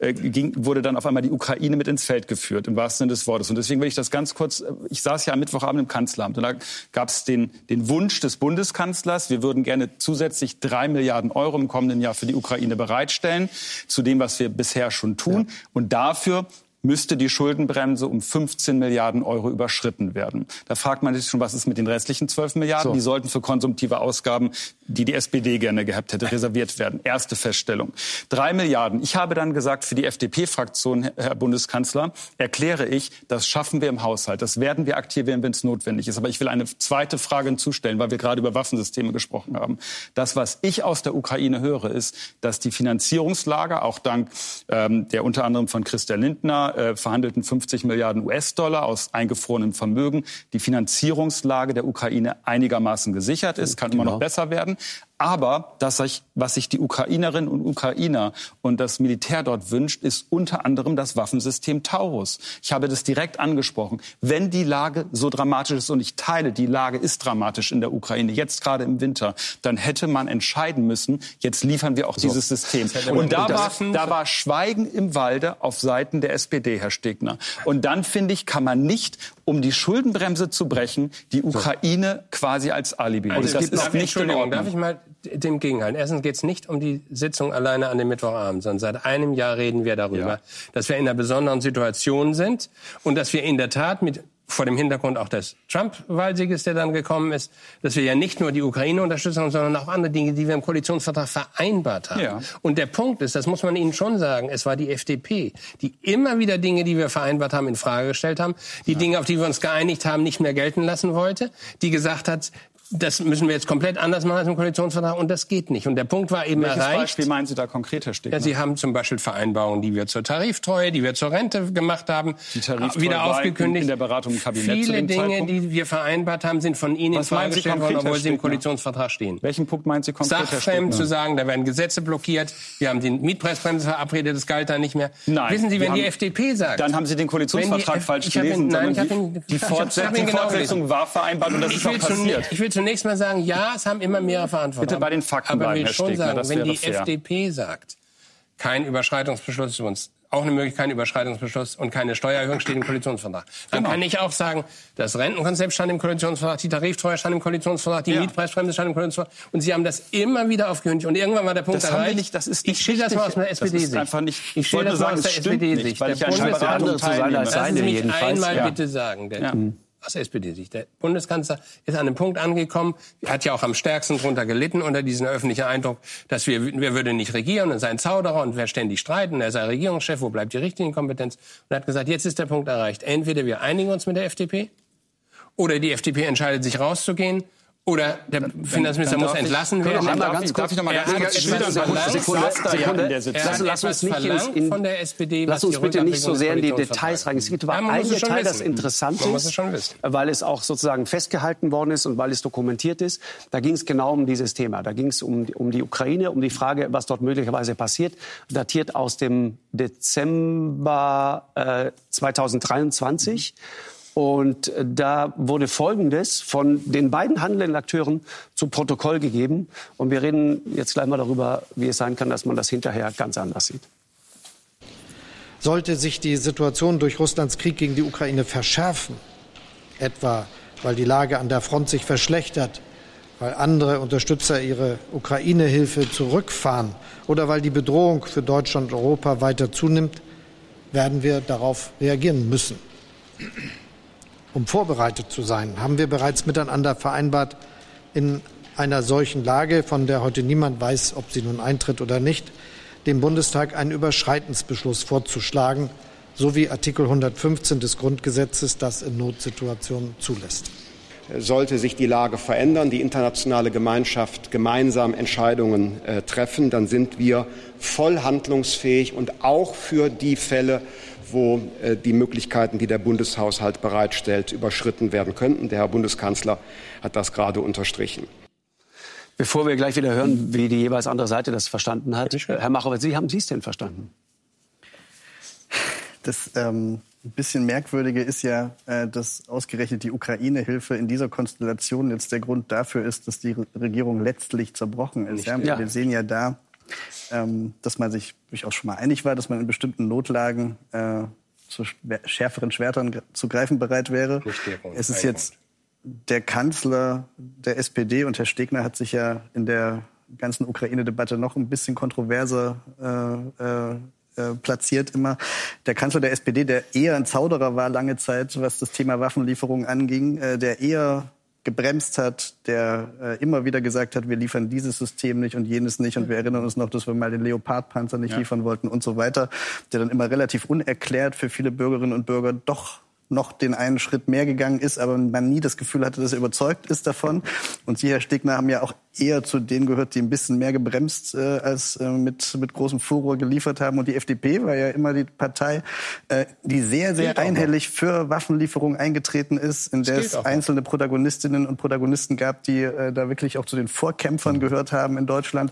wurde dann auf einmal die Ukraine mit ins Feld geführt, im wahrsten Sinne des Wortes. Und deswegen will ich das ganz kurz, ich saß ja am Mittwochabend im Kanzleramt und da gab es den Wunsch des Bundeskanzlers, wir würden gerne zusätzlich 3 Milliarden Euro im kommenden Jahr für die Ukraine bereitstellen, zu dem, was wir bisher schon tun. Ja. Und dafür müsste die Schuldenbremse um 15 Milliarden Euro überschritten werden. Da fragt man sich schon, was ist mit den restlichen 12 Milliarden? So. Die sollten für konsumtive Ausgaben, die die SPD gerne gehabt hätte, reserviert werden. Erste Feststellung. 3 Milliarden. Ich habe dann gesagt, für die FDP-Fraktion, Herr Bundeskanzler, erkläre ich, das schaffen wir im Haushalt. Das werden wir aktivieren, wenn es notwendig ist. Aber ich will eine zweite Frage hinzustellen, weil wir gerade über Waffensysteme gesprochen haben. Das, was ich aus der Ukraine höre, ist, dass die Finanzierungslage, auch dank der unter anderem von Christian Lindner verhandelten 50 Milliarden US-Dollar aus eingefrorenem Vermögen, die Finanzierungslage der Ukraine einigermaßen gesichert ist, kann immer noch besser werden. Aber was sich die Ukrainerinnen und Ukrainer und das Militär dort wünscht, ist unter anderem das Waffensystem Taurus. Ich habe das direkt angesprochen. Wenn die Lage so dramatisch ist, und ich teile, die Lage ist dramatisch in der Ukraine, jetzt gerade im Winter, dann hätte man entscheiden müssen, jetzt liefern wir auch dieses System. Und da war Schweigen im Walde auf Seiten der SPD, Herr Stegner. Und dann, finde ich, kann man nicht, um die Schuldenbremse zu brechen, die Ukraine quasi als Alibi. Also das ist nicht in Ordnung. Darf ich mal dem gegenhalten? Erstens geht es nicht um die Sitzung alleine an dem Mittwochabend, sondern seit einem Jahr reden wir darüber, dass wir in einer besonderen Situation sind und dass wir in der Tat vor dem Hintergrund auch des Trump-Wahlsieges, der dann gekommen ist, dass wir ja nicht nur die Ukraine unterstützen, sondern auch andere Dinge, die wir im Koalitionsvertrag vereinbart haben. Ja. Und der Punkt ist, das muss man Ihnen schon sagen, es war die FDP, die immer wieder Dinge, die wir vereinbart haben, in Frage gestellt haben, die Dinge, auf die wir uns geeinigt haben, nicht mehr gelten lassen wollte, die gesagt hat, das müssen wir jetzt komplett anders machen als im Koalitionsvertrag und das geht nicht. Und der Punkt war eben erreicht. Welches Beispiel meinen Sie da konkret, Herr Stegner? Ja, Sie haben zum Beispiel Vereinbarungen, die wir zur Tariftreue, die wir zur Rente gemacht haben, die Tariftreue wieder aufgekündigt. In der Beratung im Kabinett Viele zu dem Dinge, Zeitpunkt? Die wir vereinbart haben, sind von Ihnen in Frage gestellt worden, obwohl sie im Koalitionsvertrag stehen. Welchen Punkt meinen Sie konkret, Herr Stegner? Sachfremd zu sagen, da werden Gesetze blockiert, wir haben die Mietpreisbremse verabredet, das galt da nicht mehr. Nein. Wissen Sie, wenn die FDP sagt... Dann haben Sie den Koalitionsvertrag falsch gelesen. Die Fortsetzung war vereinbart und das ist auch passiert. Ich will zunächst mal sagen, ja, es haben immer mehrere Verantwortung. Bitte bei den Fakten bleiben, Herr Stegner, sagen, das wenn die fair. FDP sagt, kein Überschreitungsbeschluss ist uns auch eine Möglichkeit, kein Überschreitungsbeschluss und keine Steuererhöhung steht im Koalitionsvertrag. Dann kann ich auch sagen, das Rentenkonzept stand im Koalitionsvertrag, die Tariftreue stand im Koalitionsvertrag, die Mietpreisbremse stand im Koalitionsvertrag und Sie haben das immer wieder aufgekündigt und irgendwann war der Punkt erreicht. Ich schilder das mal aus der SPD-Sicht. Ich schilder das mal aus der SPD-Sicht. Weil ich eine Beratung teilnehme. Lassen Sie mich einmal bitte sagen. Aus der SPD-Sicht. Der Bundeskanzler ist an einem Punkt angekommen, er hat ja auch am stärksten drunter gelitten unter diesem öffentlichen Eindruck, dass wir würden nicht regieren und sei ein Zauderer und wer ständig streiten, er sei Regierungschef, wo bleibt die Richtlinienkompetenz? Und er hat gesagt, jetzt ist der Punkt erreicht. Entweder wir einigen uns mit der FDP oder die FDP entscheidet sich rauszugehen Oder der Finanzminister muss entlassen werden. Darf ich noch mal Lass uns bitte nicht so sehr in die Details rein. Es gibt aber ein Detail, das interessant ist, weil es auch sozusagen festgehalten worden ist und weil es dokumentiert ist. Da ging es genau um dieses Thema. Da ging es um die Ukraine, um die Frage, was dort möglicherweise passiert. Datiert aus dem Dezember 2023. Und da wurde Folgendes von den beiden handelnden Akteuren zu Protokoll gegeben. Und wir reden jetzt gleich mal darüber, wie es sein kann, dass man das hinterher ganz anders sieht. Sollte sich die Situation durch Russlands Krieg gegen die Ukraine verschärfen, etwa weil die Lage an der Front sich verschlechtert, weil andere Unterstützer ihre Ukraine-Hilfe zurückfahren oder weil die Bedrohung für Deutschland und Europa weiter zunimmt, werden wir darauf reagieren müssen. Um vorbereitet zu sein, haben wir bereits miteinander vereinbart, in einer solchen Lage, von der heute niemand weiß, ob sie nun eintritt oder nicht, dem Bundestag einen Überschreitensbeschluss vorzuschlagen, so wie Artikel 115 des Grundgesetzes das in Notsituationen zulässt. Sollte sich die Lage verändern, die internationale Gemeinschaft gemeinsam Entscheidungen treffen, dann sind wir voll handlungsfähig und auch für die Fälle, wo die Möglichkeiten, die der Bundeshaushalt bereitstellt, überschritten werden könnten. Der Herr Bundeskanzler hat das gerade unterstrichen. Bevor wir gleich wieder hören, wie die jeweils andere Seite das verstanden hat, Herr Machowitz, wie haben Sie es denn verstanden? Das ein bisschen Merkwürdige ist ja, dass ausgerechnet die Ukraine-Hilfe in dieser Konstellation jetzt der Grund dafür ist, dass die Regierung letztlich zerbrochen ist. Ja? Wir sehen ja da, dass man sich durchaus schon mal einig war, dass man in bestimmten Notlagen zu schärferen Schwertern zu greifen bereit wäre. Es ist jetzt der Kanzler der SPD und Herr Stegner hat sich ja in der ganzen Ukraine-Debatte noch ein bisschen kontroverser platziert immer. Der Kanzler der SPD, der eher ein Zauderer war lange Zeit, was das Thema Waffenlieferungen anging, der eher gebremst hat, der immer wieder gesagt hat, wir liefern dieses System nicht und jenes nicht und wir erinnern uns noch, dass wir mal den Leopard-Panzer nicht liefern wollten und so weiter, der dann immer relativ unerklärt für viele Bürgerinnen und Bürger doch noch den einen Schritt mehr gegangen ist, aber man nie das Gefühl hatte, dass er überzeugt ist davon. Und Sie, Herr Stegner, haben ja auch eher zu denen gehört, die ein bisschen mehr gebremst als mit großem Furor geliefert haben. Und die FDP war ja immer die Partei, die sehr, sehr einhellig für Waffenlieferungen eingetreten ist, in der es einzelne Protagonistinnen und Protagonisten gab, die da wirklich auch zu den Vorkämpfern gehört haben in Deutschland.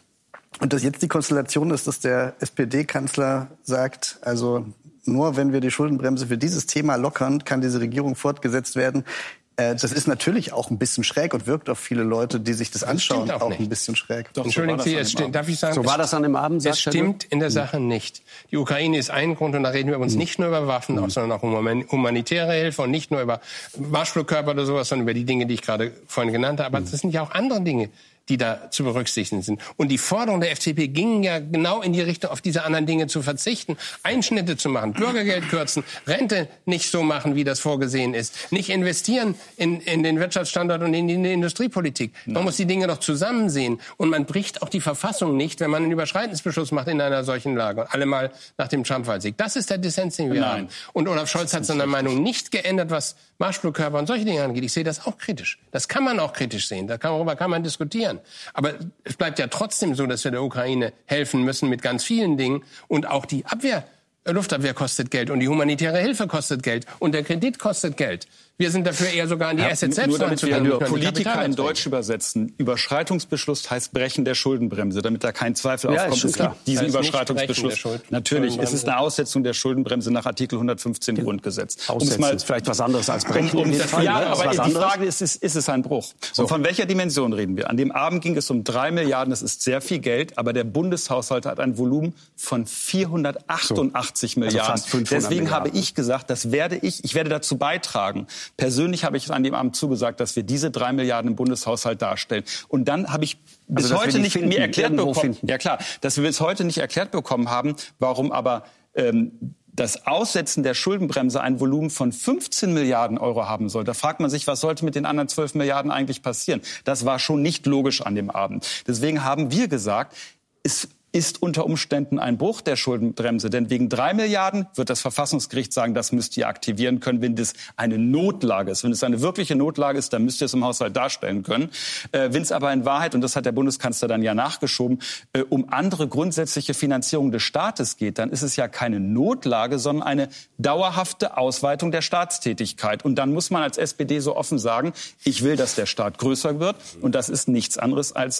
Und dass jetzt die Konstellation ist, dass der SPD-Kanzler sagt, also nur wenn wir die Schuldenbremse für dieses Thema lockern, kann diese Regierung fortgesetzt werden. Das ist natürlich auch ein bisschen schräg und wirkt auf viele Leute, die sich das anschauen, auch ein bisschen schräg. Doch, entschuldigen Sie, darf ich sagen, so war das an dem Abend? Es stimmt in der Sache nicht. Die Ukraine ist ein Grund und da reden wir uns nicht nur über Waffen, sondern auch um humanitäre Hilfe und nicht nur über Marschflugkörper oder sowas, sondern über die Dinge, die ich gerade vorhin genannt habe. Aber das sind ja auch andere Dinge, die da zu berücksichtigen sind. Und die Forderungen der FDP gingen ja genau in die Richtung, auf diese anderen Dinge zu verzichten, Einschnitte zu machen, Bürgergeld kürzen, Rente nicht so machen, wie das vorgesehen ist, nicht investieren in den Wirtschaftsstandort und in die Industriepolitik. Man muss die Dinge doch zusammen sehen. Und man bricht auch die Verfassung nicht, wenn man einen Überschreitensbeschluss macht in einer solchen Lage. Allemal nach dem Trump-Wahlsieg. Das ist der Dissens, den wir haben. Und Olaf Scholz hat seine Meinung nicht geändert, was Marschflugkörper und solche Dinge angeht. Ich sehe das auch kritisch. Das kann man auch kritisch sehen. Darüber kann man diskutieren. Aber es bleibt ja trotzdem so, dass wir der Ukraine helfen müssen mit ganz vielen Dingen. Und auch die Luftabwehr kostet Geld und die humanitäre Hilfe kostet Geld und der Kredit kostet Geld. Wir sind dafür eher sogar an die Assets selbst ranzukommen. Nur Politiker in Deutsch übersetzen. Überschreitungsbeschluss heißt Brechen der Schuldenbremse, damit da kein Zweifel aufkommt. Es gibt diesen Überschreitungsbeschluss. Natürlich, es ist eine Aussetzung der Schuldenbremse nach Artikel 115 Grundgesetz. Aussetzen ist vielleicht was anderes als Brechen. Aber die Frage ist es ein Bruch? So. Und von welcher Dimension reden wir? An dem Abend ging es um 3 Milliarden, das ist sehr viel Geld, aber der Bundeshaushalt hat ein Volumen von 488 Milliarden. Also deswegen habe ich gesagt, ich werde dazu beitragen. Persönlich habe ich an dem Abend zugesagt, dass wir diese 3 Milliarden im Bundeshaushalt darstellen. Und dann habe ich bis heute nicht mir erklärt bekommen, dass wir bis heute nicht erklärt bekommen haben, warum aber das Aussetzen der Schuldenbremse ein Volumen von 15 Milliarden Euro haben soll. Da fragt man sich, was sollte mit den anderen 12 Milliarden eigentlich passieren? Das war schon nicht logisch an dem Abend. Deswegen haben wir gesagt, es ist unter Umständen ein Bruch der Schuldenbremse. Denn wegen 3 Milliarden wird das Verfassungsgericht sagen, das müsst ihr aktivieren können, wenn das eine Notlage ist. Wenn es eine wirkliche Notlage ist, dann müsst ihr es im Haushalt darstellen können. Wenn es aber in Wahrheit, und das hat der Bundeskanzler dann ja nachgeschoben, um andere grundsätzliche Finanzierung des Staates geht, dann ist es ja keine Notlage, sondern eine dauerhafte Ausweitung der Staatstätigkeit. Und dann muss man als SPD so offen sagen, ich will, dass der Staat größer wird. Und das ist nichts anderes als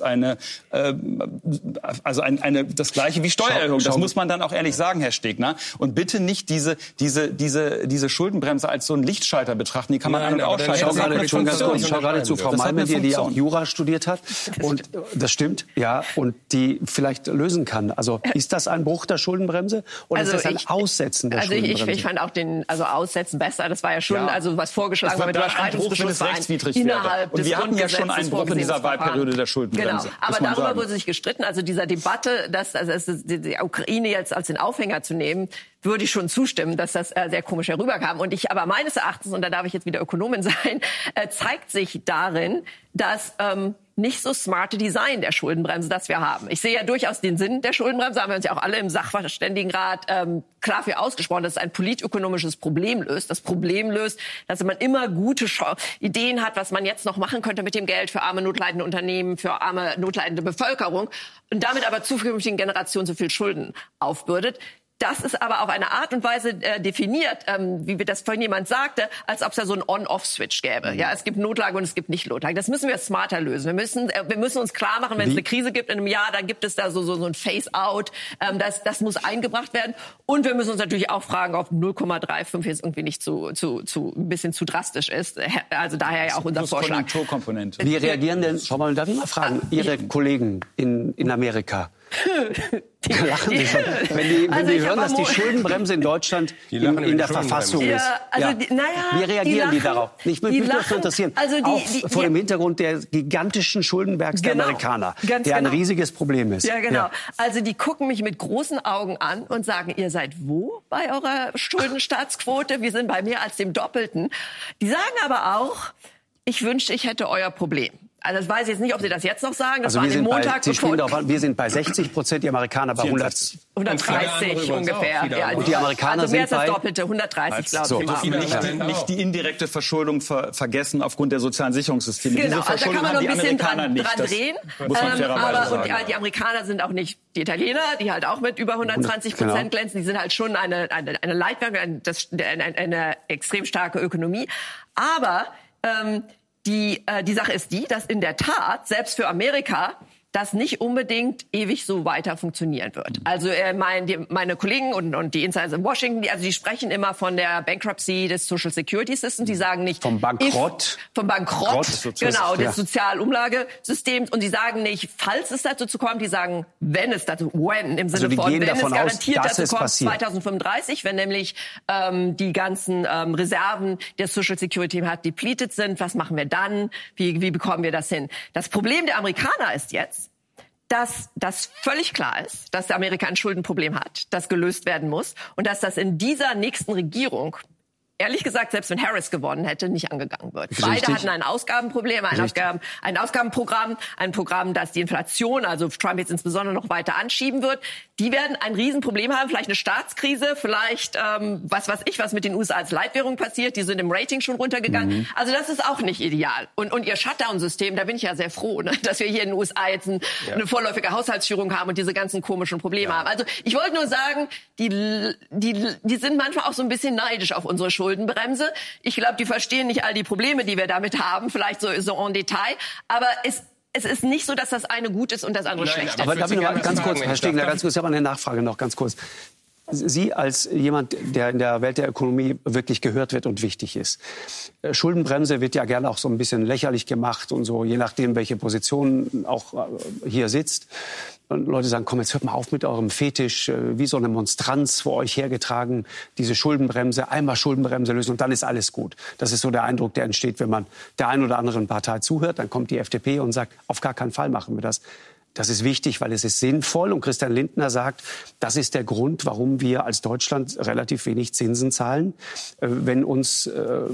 das Gleiche wie Steuererhöhung. Das muss man dann auch ehrlich sagen, Herr Stegner. Und bitte nicht diese Schuldenbremse als so einen Lichtschalter betrachten. Die kann man an- und ausschalten. Ich schau gerade zu Frau Malmedy, die auch Jura studiert hat. Und das stimmt, ja. Und die vielleicht lösen kann. Also ist das ein Bruch der Schuldenbremse oder ist das ein Aussetzen der Schuldenbremse? Ich fand auch Aussetzen besser. Das war ja schon, was vorgeschlagen war mit Überschreitungsbeschluss innerhalb des Grundgesetzes. Und wir hatten ja schon einen Bruch in dieser Wahlperiode der Schuldenbremse. Genau. Aber darüber wurde sich gestritten. Also dieser Debatte, die Ukraine jetzt als den Aufhänger zu nehmen, würde ich schon zustimmen, dass das sehr komisch herüberkam. Aber meines Erachtens, und da darf ich jetzt wieder Ökonomin sein, zeigt sich darin, dass nicht so smarte Design der Schuldenbremse, das wir haben. Ich sehe ja durchaus den Sinn der Schuldenbremse, haben wir uns ja auch alle im Sachverständigenrat klar für ausgesprochen, dass es ein politökonomisches Problem löst. Das Problem löst, dass man immer gute Ideen hat, was man jetzt noch machen könnte mit dem Geld für arme, notleidende Unternehmen, für arme, notleidende Bevölkerung und damit aber zukünftigen Generationen so viel Schulden aufbürdet. Das ist aber auf eine Art und Weise definiert, wie das vorhin jemand sagte, als ob es da so einen On-Off-Switch gäbe. Ja, es gibt Notlage und es gibt Nicht-Notlage. Das müssen wir smarter lösen. Wir müssen uns klar machen, wenn es eine Krise gibt in einem Jahr, dann gibt es da so ein Phase-out. Das muss eingebracht werden. Und wir müssen uns natürlich auch fragen, ob 0,35 jetzt irgendwie nicht ein bisschen zu drastisch ist. Also daher ja auch unser Vorschlag. Konjunkturkomponente. Wie reagieren denn, Frau Malmedy, darf ich mal fragen, Ihre Kollegen in Amerika? Lachen Sie schon. Wenn die hören, dass die Schuldenbremse in Deutschland in der Verfassung ist. Wie reagieren die darauf? Ich würde mich nur interessieren, vor dem Hintergrund der gigantischen Schuldenbergs der Amerikaner, der ein riesiges Problem ist. Ja, genau. Ja. Also die gucken mich mit großen Augen an und sagen, ihr seid wo bei eurer Schuldenstaatsquote? Wir sind bei mehr als dem Doppelten. Die sagen aber auch, ich wünschte, ich hätte euer Problem. Also das weiß ich jetzt nicht, ob Sie das jetzt noch sagen. Das war am Montag. Wir sind bei 60%, die Amerikaner bei 130 ungefähr. Ja, und die Amerikaner also mehr sind als das Doppelte, 130, glaube ich. Nicht die indirekte Verschuldung vergessen aufgrund der sozialen Sicherungssysteme. Genau, Diese also da kann man noch ein bisschen dran drehen. Muss man fairerweise sagen. Und die Amerikaner sind auch nicht die Italiener, die halt auch mit über 120% glänzen. Die sind halt schon eine Leitwerk, eine extrem starke Ökonomie. Aber die Sache ist die, dass in der Tat, selbst für Amerika, das nicht unbedingt ewig so weiter funktionieren wird. Also meine Kollegen und die Insiders in Washington, die sprechen immer von der Bankruptcy des Social Security Systems. Die sagen nicht vom Bankrott, genau, des Sozialumlagesystems. Und die sagen nicht, falls es dazu kommt, die sagen, wenn es dazu, im Sinne von, wenn es garantiert dazu kommt, 2035, wenn nämlich die ganzen Reserven der Social Security hat depleted sind, was machen wir dann? Wie bekommen wir das hin? Das Problem der Amerikaner ist jetzt, dass das völlig klar ist, dass Amerika ein Schuldenproblem hat, das gelöst werden muss und dass das in dieser nächsten Regierung, ehrlich gesagt, selbst wenn Harris gewonnen hätte, nicht angegangen wird. Beide hatten ein Ausgabenproblem, ein Ausgabenprogramm, ein Programm, das die Inflation, also Trump jetzt insbesondere noch weiter anschieben wird. Die werden ein Riesenproblem haben, vielleicht eine Staatskrise, vielleicht was mit den USA als Leitwährung passiert. Die sind im Rating schon runtergegangen. Also das ist auch nicht ideal. Und ihr Shutdown-System, da bin ich ja sehr froh, ne, dass wir hier in den USA jetzt eine vorläufige Haushaltsführung haben und diese ganzen komischen Probleme haben. Also ich wollte nur sagen, die sind manchmal auch so ein bisschen neidisch auf unsere Schuldenbremse. Ich glaube, die verstehen nicht all die Probleme, die wir damit haben, vielleicht so en Detail. Aber es ist nicht so, dass das eine gut ist und das andere schlecht ist. Aber darf ich noch mal ganz kurz, Herr Stegner, ganz kurz, ich habe eine Nachfrage noch ganz kurz. Sie als jemand, der in der Welt der Ökonomie wirklich gehört wird und wichtig ist. Schuldenbremse wird ja gerne auch so ein bisschen lächerlich gemacht und so, je nachdem, welche Position auch hier sitzt. Und Leute sagen, komm, jetzt hört mal auf mit eurem Fetisch, wie so eine Monstranz vor euch hergetragen, diese Schuldenbremse, einmal Schuldenbremse lösen und dann ist alles gut. Das ist so der Eindruck, der entsteht, wenn man der einen oder anderen Partei zuhört. Dann kommt die FDP und sagt, auf gar keinen Fall machen wir das. Das ist wichtig, weil es ist sinnvoll. Und Christian Lindner sagt, das ist der Grund, warum wir als Deutschland relativ wenig Zinsen zahlen. Wenn uns,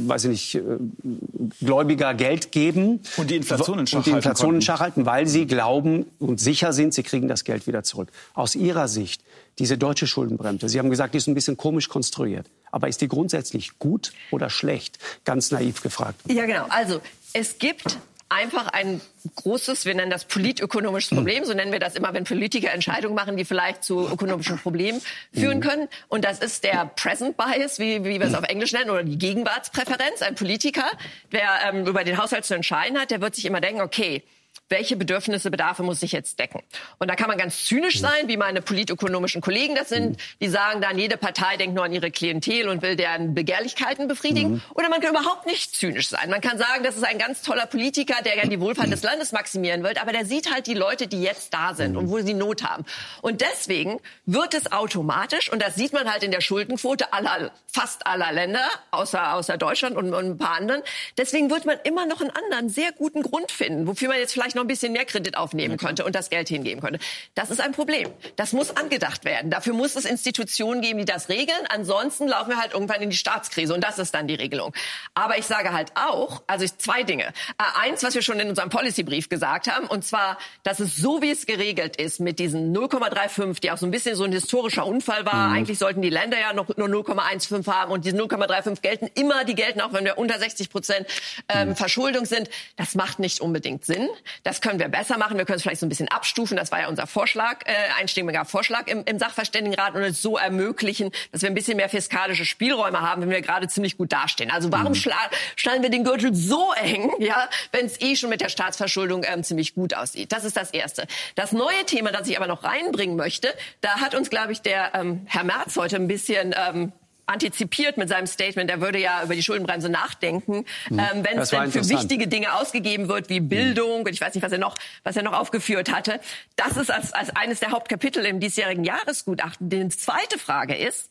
Gläubiger Geld geben. Und die Inflation in Schach halten, weil sie glauben und sicher sind, sie kriegen das Geld wieder zurück. Aus Ihrer Sicht, diese deutsche Schuldenbremse, Sie haben gesagt, die ist ein bisschen komisch konstruiert. Aber ist die grundsätzlich gut oder schlecht? Ganz naiv gefragt. Ja, genau. Also, es gibt einfach ein großes, wir nennen das politökonomisches Problem, so nennen wir das immer, wenn Politiker Entscheidungen machen, die vielleicht zu ökonomischen Problemen führen können. Und das ist der Present Bias, wie wir es auf Englisch nennen, oder die Gegenwartspräferenz. Ein Politiker, der über den Haushalt zu entscheiden hat, der wird sich immer denken, okay, welche Bedürfnisse, Bedarfe muss ich jetzt decken? Und da kann man ganz zynisch sein, wie meine politökonomischen Kollegen das sind. Die sagen dann, jede Partei denkt nur an ihre Klientel und will deren Begehrlichkeiten befriedigen. Oder man kann überhaupt nicht zynisch sein. Man kann sagen, das ist ein ganz toller Politiker, der gerne die Wohlfahrt des Landes maximieren will. Aber der sieht halt die Leute, die jetzt da sind und wo sie Not haben. Und deswegen wird es automatisch, und das sieht man halt in der Schuldenquote fast aller Länder, außer Deutschland und ein paar anderen, deswegen wird man immer noch einen anderen, sehr guten Grund finden, wofür man jetzt vielleicht noch ein bisschen mehr Kredit aufnehmen könnte und das Geld hingeben könnte. Das ist ein Problem. Das muss angedacht werden. Dafür muss es Institutionen geben, die das regeln. Ansonsten laufen wir halt irgendwann in die Staatskrise und das ist dann die Regelung. Aber ich sage halt auch, also zwei Dinge. Eins, was wir schon in unserem Policybrief gesagt haben, und zwar, dass es so, wie es geregelt ist, mit diesen 0,35, die auch so ein bisschen so ein historischer Unfall war. Eigentlich sollten die Länder ja noch nur 0,15 haben und diese 0,35 gelten immer, die gelten auch, wenn wir unter 60% Verschuldung sind. Das macht nicht unbedingt Sinn. Das können wir besser machen. Wir können es vielleicht so ein bisschen abstufen. Das war ja unser Vorschlag, einstimmiger Vorschlag im Sachverständigenrat und es so ermöglichen, dass wir ein bisschen mehr fiskalische Spielräume haben, wenn wir gerade ziemlich gut dastehen. Also warum schnallen wir den Gürtel so eng, ja, wenn es schon mit der Staatsverschuldung ziemlich gut aussieht? Das ist das Erste. Das neue Thema, das ich aber noch reinbringen möchte, da hat uns, glaube ich, der Herr Merz heute ein bisschen antizipiert mit seinem Statement, er würde ja über die Schuldenbremse nachdenken, wenn es denn für wichtige Dinge ausgegeben wird, wie Bildung, und ich weiß nicht, was er noch aufgeführt hatte. Das ist als eines der Hauptkapitel im diesjährigen Jahresgutachten. Die zweite Frage ist,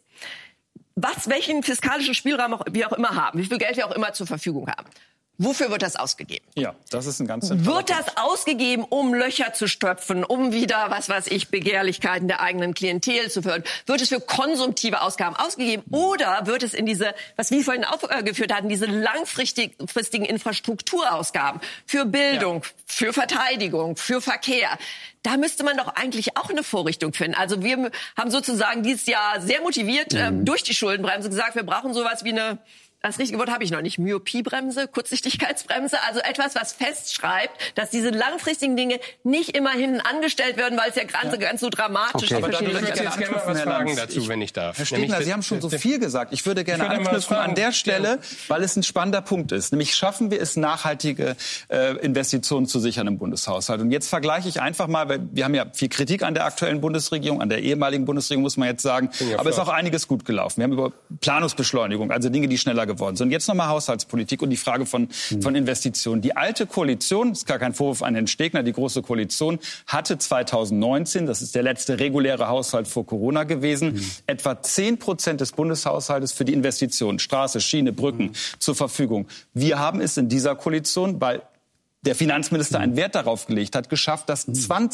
welchen fiskalischen Spielraum wir auch immer haben, wie viel Geld wir auch immer zur Verfügung haben. Wofür wird das ausgegeben? Ja, das ist ein ganz Wird das ausgegeben, um Löcher zu stopfen, um wieder, Begehrlichkeiten der eigenen Klientel zu fördern? Wird es für konsumtive Ausgaben ausgegeben? Oder wird es in diese, was wir vorhin aufgeführt hatten, diese langfristigen Infrastrukturausgaben für Bildung, für Verteidigung, für Verkehr? Da müsste man doch eigentlich auch eine Vorrichtung finden. Also wir haben sozusagen dieses Jahr sehr motiviert durch die Schuldenbremse gesagt, wir brauchen sowas wie das richtige Wort habe ich noch nicht. Myopiebremse, Kurzsichtigkeitsbremse. Also etwas, was festschreibt, dass diese langfristigen Dinge nicht immer hinten angestellt werden, weil es ja ganz so dramatisch ist. Aber da würde ich jetzt gerne mal was fragen dazu, wenn ich darf. Herr Stegner, Sie haben schon so viel gesagt. Ich würde gerne anknüpfen an der Stelle, weil es ein spannender Punkt ist. Nämlich schaffen wir es, nachhaltige Investitionen zu sichern im Bundeshaushalt. Und jetzt vergleiche ich einfach mal, weil wir haben ja viel Kritik an der aktuellen Bundesregierung, an der ehemaligen Bundesregierung, muss man jetzt sagen. Aber es ist auch einiges gut gelaufen. Wir haben über Planungsbeschleunigung, also Dinge, die schneller geworden sind. Und jetzt nochmal Haushaltspolitik und die Frage von Investitionen. Die alte Koalition, das ist gar kein Vorwurf an Herrn Stegner, die Große Koalition hatte 2019, das ist der letzte reguläre Haushalt vor Corona gewesen, etwa 10% des Bundeshaushaltes für die Investitionen, Straße, Schiene, Brücken zur Verfügung. Wir haben es in dieser Koalition, weil der Finanzminister einen Wert darauf gelegt hat, geschafft, dass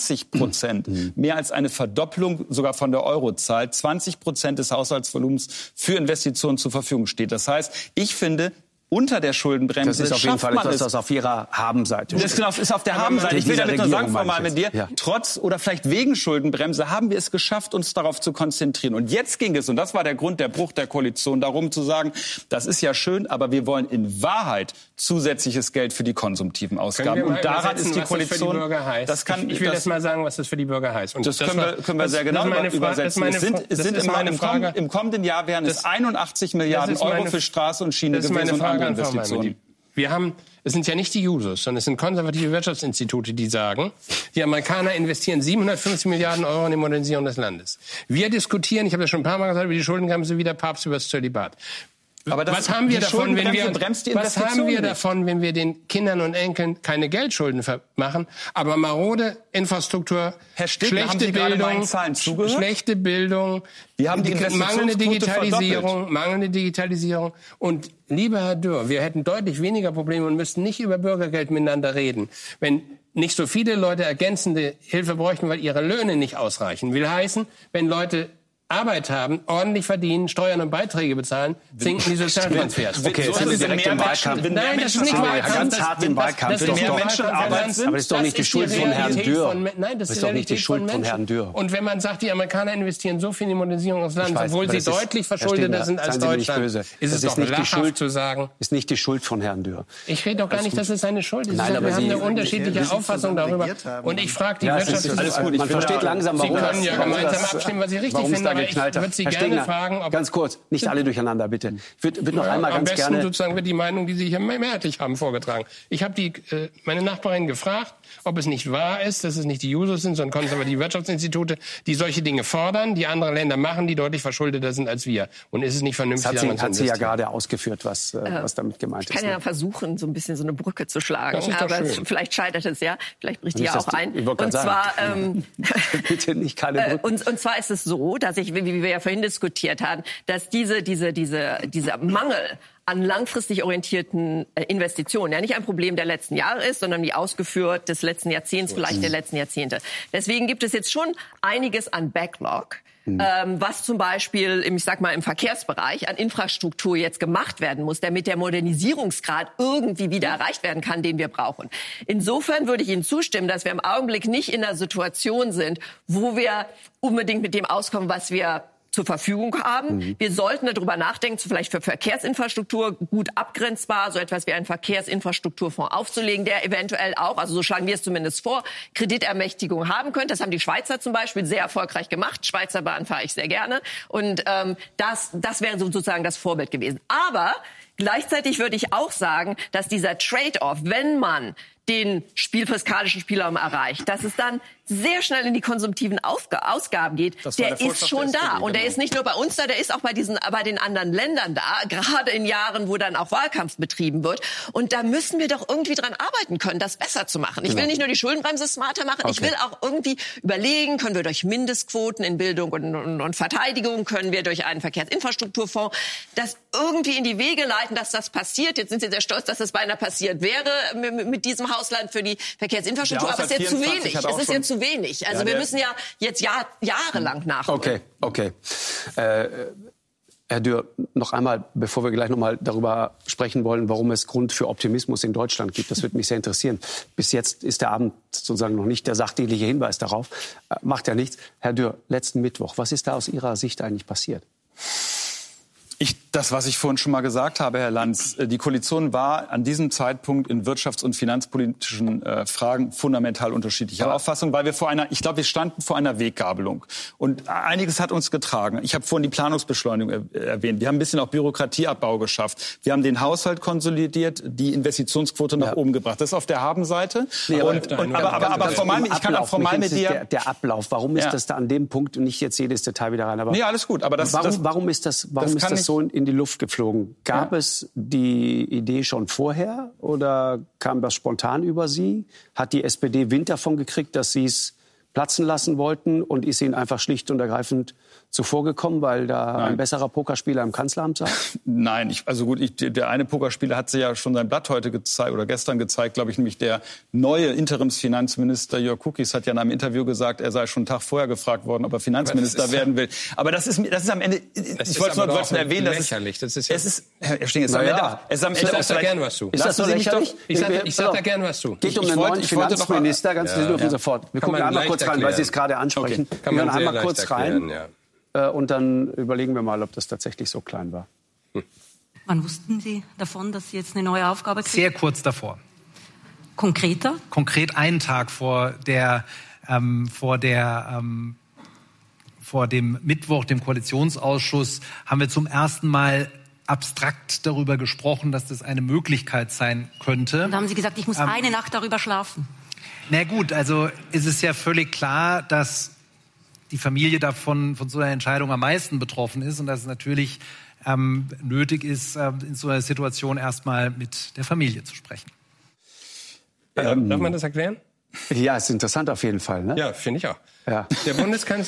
20%, mehr als eine Verdopplung sogar von der Eurozahl, 20% des Haushaltsvolumens für Investitionen zur Verfügung steht. Das heißt, ich finde, unter der Schuldenbremse das ist auf jeden Fall etwas, das auf Ihrer Habenseite steht. Das ist auf der Habenseite. Ich will damit nur sagen, Frau Mahl, mit dir, trotz oder vielleicht wegen Schuldenbremse haben wir es geschafft, uns darauf zu konzentrieren. Und jetzt ging es, und das war der Grund, der Bruch der Koalition, darum zu sagen, das ist ja schön, aber wir wollen in Wahrheit zusätzliches Geld für die konsumtiven Ausgaben. Und daran ist die Koalition. Ich will jetzt mal sagen, was das für die Bürger heißt. Und das können wir sehr genau übersetzen. Im kommenden Jahr wären es 81 Milliarden Euro für Straße und Schiene gewesen und andere Investitionen. Es sind ja nicht die Jusos, sondern es sind konservative Wirtschaftsinstitute, die sagen, die Amerikaner investieren 750 Milliarden Euro in die Modernisierung des Landes. Wir diskutieren, ich habe das schon ein paar Mal gesagt, über die Schuldenbremse wie der Papst über das Zölibat. Aber was haben wir davon, wenn wir den Kindern und Enkeln keine Geldschulden machen, aber marode Infrastruktur, schlechte Bildung, mangelnde Digitalisierung und lieber Herr Dürr, wir hätten deutlich weniger Probleme und müssten nicht über Bürgergeld miteinander reden, wenn nicht so viele Leute ergänzende Hilfe bräuchten, weil ihre Löhne nicht ausreichen. Will heißen, wenn Leute Arbeit haben, ordentlich verdienen, Steuern und Beiträge bezahlen, sinken die Sozialtransfers. Okay, jetzt sind wir direkt im Wahlkampf. Nein, das ist nicht Wahlkampf. Ganz hart im Wahlkampf. Das mehr Menschen arbeiten. Aber das ist doch nicht die Schuld von Herrn Dürr. Nein, das ist doch nicht die Schuld von Herrn Dürr. Und wenn man sagt, die Amerikaner investieren so viel in die Modernisierung des Landes, obwohl sie deutlich verschuldeter sind als Deutschland, ist es doch lachhaft zu sagen. Ist nicht die Schuld von Herrn Dürr. Ich rede doch gar nicht, dass es seine Schuld ist. Wir haben eine unterschiedliche Auffassung darüber. Und ich frage die Wirtschaft... Alles gut, man versteht langsam, warum Sie können ja gemeinsam abstimmen, was Sie richtig finden, aber ich würde Sie gerne fragen, ob... Ganz kurz, nicht alle durcheinander, bitte. Ich würde noch einmal ganz gerne... Am besten sozusagen wird die Meinung, die Sie hier mehrheitlich haben, vorgetragen. Ich habe meine Nachbarin gefragt, ob es nicht wahr ist, dass es nicht die Jusos sind, sondern konservative Wirtschaftsinstitute, die solche Dinge fordern, die andere Länder machen, die deutlich verschuldeter sind als wir. Und ist es nicht vernünftig, das hat sie ja gerade ausgeführt, was damit gemeint ist. Ich kann ja versuchen, so ein bisschen so eine Brücke zu schlagen. Aber vielleicht scheitert es ja. Vielleicht bricht die ja auch ein. Und zwar, bitte nicht keine Brücke. Und zwar ist es so, dass wie wir ja vorhin diskutiert haben, dass dieser Mangel an langfristig orientierten Investitionen ja nicht ein Problem der letzten Jahre ist, sondern wie ausgeführt des letzten Jahrzehnts, vielleicht der letzten Jahrzehnte. Deswegen gibt es jetzt schon einiges an Backlog, was zum Beispiel im Verkehrsbereich an Infrastruktur jetzt gemacht werden muss, damit der Modernisierungsgrad irgendwie wieder erreicht werden kann, den wir brauchen. Insofern würde ich Ihnen zustimmen, dass wir im Augenblick nicht in einer Situation sind, wo wir unbedingt mit dem auskommen, was wir zur Verfügung haben. Wir sollten darüber nachdenken, vielleicht für Verkehrsinfrastruktur gut abgrenzbar, so etwas wie einen Verkehrsinfrastrukturfonds aufzulegen, der eventuell auch, also so schlagen wir es zumindest vor, Kreditermächtigung haben könnte. Das haben die Schweizer zum Beispiel sehr erfolgreich gemacht. Schweizer Bahn fahre ich sehr gerne. Und das wäre sozusagen das Vorbild gewesen. Aber gleichzeitig würde ich auch sagen, dass dieser Trade-off, wenn man den fiskalischen Spielraum erreicht, dass es dann sehr schnell in die konsumtiven Ausgaben geht, der ist schon da. Und der ist nicht nur bei uns da, der ist auch bei den anderen Ländern da, gerade in Jahren, wo dann auch Wahlkampf betrieben wird. Und da müssen wir doch irgendwie dran arbeiten können, das besser zu machen. Ich will nicht nur die Schuldenbremse smarter machen, ich will auch irgendwie überlegen, können wir durch Mindestquoten in Bildung und Verteidigung, können wir durch einen Verkehrsinfrastrukturfonds das irgendwie in die Wege leiten, dass das passiert. Jetzt sind Sie sehr stolz, dass das beinahe passiert wäre mit diesem Haushalt für die Verkehrsinfrastruktur. Aber es ist jetzt zu wenig. Es ist jetzt zu wenig. Also wir müssen ja jetzt jahrelang nachholen. Okay. Herr Dürr, noch einmal, bevor wir gleich noch mal darüber sprechen wollen, warum es Grund für Optimismus in Deutschland gibt. Das würde mich sehr interessieren. Bis jetzt ist der Abend sozusagen noch nicht der sachdienliche Hinweis darauf. Macht ja nichts. Herr Dürr, letzten Mittwoch, was ist da aus Ihrer Sicht eigentlich passiert? Das, was ich vorhin schon mal gesagt habe, Herr Lanz, die Koalition war an diesem Zeitpunkt in wirtschafts- und finanzpolitischen Fragen fundamental unterschiedlicher Auffassung, weil wir wir standen vor einer Weggabelung. Und einiges hat uns getragen. Ich habe vorhin die Planungsbeschleunigung erwähnt. Wir haben ein bisschen auch Bürokratieabbau geschafft. Wir haben den Haushalt konsolidiert, die Investitionsquote nach oben gebracht. Das ist auf der Habenseite. Aber von meinem, ich kann auch formal mit dir... Der Ablauf, warum ist das da an dem Punkt und nicht jetzt jedes Detail wieder rein? Aber alles gut. Aber warum ist das so in die Luft geflogen? Gab es die Idee schon vorher oder kam das spontan über Sie? Hat die SPD Wind davon gekriegt, dass Sie es platzen lassen wollten und ist Ihnen einfach schlicht und ergreifend zuvorgekommen, weil da ein besserer Pokerspieler im Kanzleramt saß? Nein, der eine Pokerspieler hat sich ja schon sein Blatt heute gezeigt oder gestern gezeigt, glaube ich, nämlich der neue Interimsfinanzminister Jörg Kukies hat ja in einem Interview gesagt, er sei schon einen Tag vorher gefragt worden, ob er Finanzminister werden will. Aber das ist am Ende, ich wollte es nur erwähnen, lächerlich. Das ist ja, Herr Sting, es ist am Ende auch gern was zu. Ist das so lächerlich? Ich sag da gern was zu. Geht um den neuen Finanzminister, Sie dürfen sofort. Wir gucken einmal kurz rein, weil Sie es gerade ansprechen. Wir hören einmal kurz rein. Und dann überlegen wir mal, ob das tatsächlich so klein war. Wann wussten Sie davon, dass Sie jetzt eine neue Aufgabe kriegen? Sehr kurz davor. Konkreter? Konkret einen Tag vor dem Mittwoch, dem Koalitionsausschuss, haben wir zum ersten Mal abstrakt darüber gesprochen, dass das eine Möglichkeit sein könnte. Und da haben Sie gesagt, ich muss eine Nacht darüber schlafen. Na gut, also ist es ja völlig klar, dass die Familie von so einer Entscheidung am meisten betroffen ist und dass es natürlich nötig ist, in so einer Situation erstmal mit der Familie zu sprechen. Darf man das erklären? Ja, ist interessant auf jeden Fall. Ne? Ja, finde ich auch. Ja. Der Bundeskanzler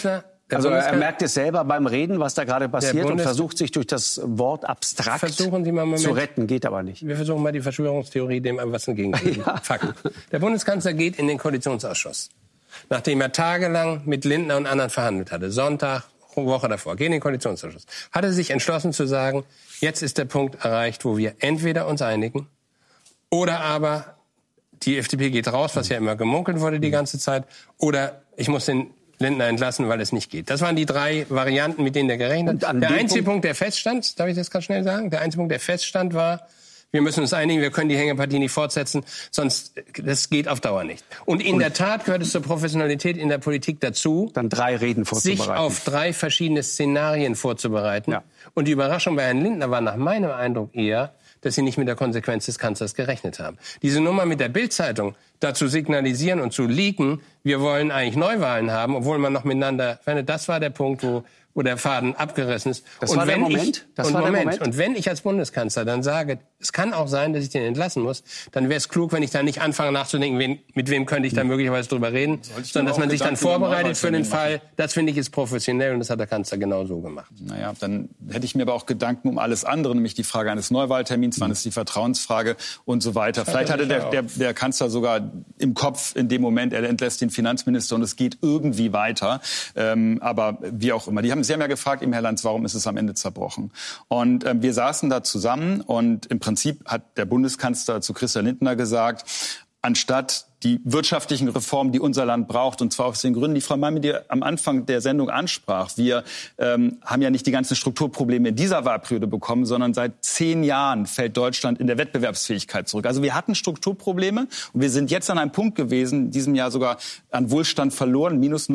Also er merkt es selber beim Reden, was da gerade passiert und versucht sich durch das Wort abstrakt zu retten. Geht aber nicht. Wir versuchen mal die Verschwörungstheorie dem was entgegenzugeben. Ja. Fakt. Der Bundeskanzler geht in den Koalitionsausschuss. Nachdem er tagelang mit Lindner und anderen verhandelt hatte, Sonntag, Woche davor, geht in den Koalitionsausschuss, hat er sich entschlossen zu sagen, jetzt ist der Punkt erreicht, wo wir entweder uns einigen oder aber die FDP geht raus, was ja immer gemunkelt wurde die ganze Zeit, oder ich muss den Lindner entlassen, weil es nicht geht. Das waren die 3 Varianten, mit denen der gerechnet hat. Der einzige Punkt, der feststand, darf ich das ganz schnell sagen? Der einzige Punkt, der feststand, war, wir müssen uns einigen, wir können die Hängepartie nicht fortsetzen, sonst, das geht auf Dauer nicht. Und in der Tat gehört es zur Professionalität in der Politik dazu, dann 3 Reden vorzubereiten, sich auf 3 verschiedene Szenarien vorzubereiten. Ja. Und die Überraschung bei Herrn Lindner war nach meinem Eindruck eher, dass sie nicht mit der Konsequenz des Kanzlers gerechnet haben. Diese Nummer mit der Bild-Zeitung, dazu signalisieren und zu leaken, wir wollen eigentlich Neuwahlen haben, obwohl man noch miteinander, das war der Punkt, wo der Faden abgerissen ist. Das war der Moment? Und wenn ich als Bundeskanzler dann sage, es kann auch sein, dass ich den entlassen muss, dann wäre es klug, wenn ich dann nicht anfange nachzudenken, mit wem könnte ich da möglicherweise drüber reden, sondern dass man sich dann vorbereitet für den Fall. Das finde ich ist professionell und das hat der Kanzler genau so gemacht. Naja, dann hätte ich mir aber auch Gedanken um alles andere, nämlich die Frage eines Neuwahltermins, wann ist die Vertrauensfrage und so weiter. Vielleicht hatte der Kanzler sogar im Kopf in dem Moment, er entlässt den Finanzminister und es geht irgendwie weiter. Aber wie auch immer. Sie haben ja gefragt, Herr Lanz, warum ist es am Ende zerbrochen? Und wir saßen da zusammen und im Prinzip hat der Bundeskanzler zu Christian Lindner gesagt, anstatt die wirtschaftlichen Reformen, die unser Land braucht, und zwar aus den Gründen, die Frau Malmedy am Anfang der Sendung ansprach. Wir haben ja nicht die ganzen Strukturprobleme in dieser Wahlperiode bekommen, sondern seit 10 Jahren fällt Deutschland in der Wettbewerbsfähigkeit zurück. Also wir hatten Strukturprobleme und wir sind jetzt an einem Punkt gewesen, in diesem Jahr sogar an Wohlstand verloren, minus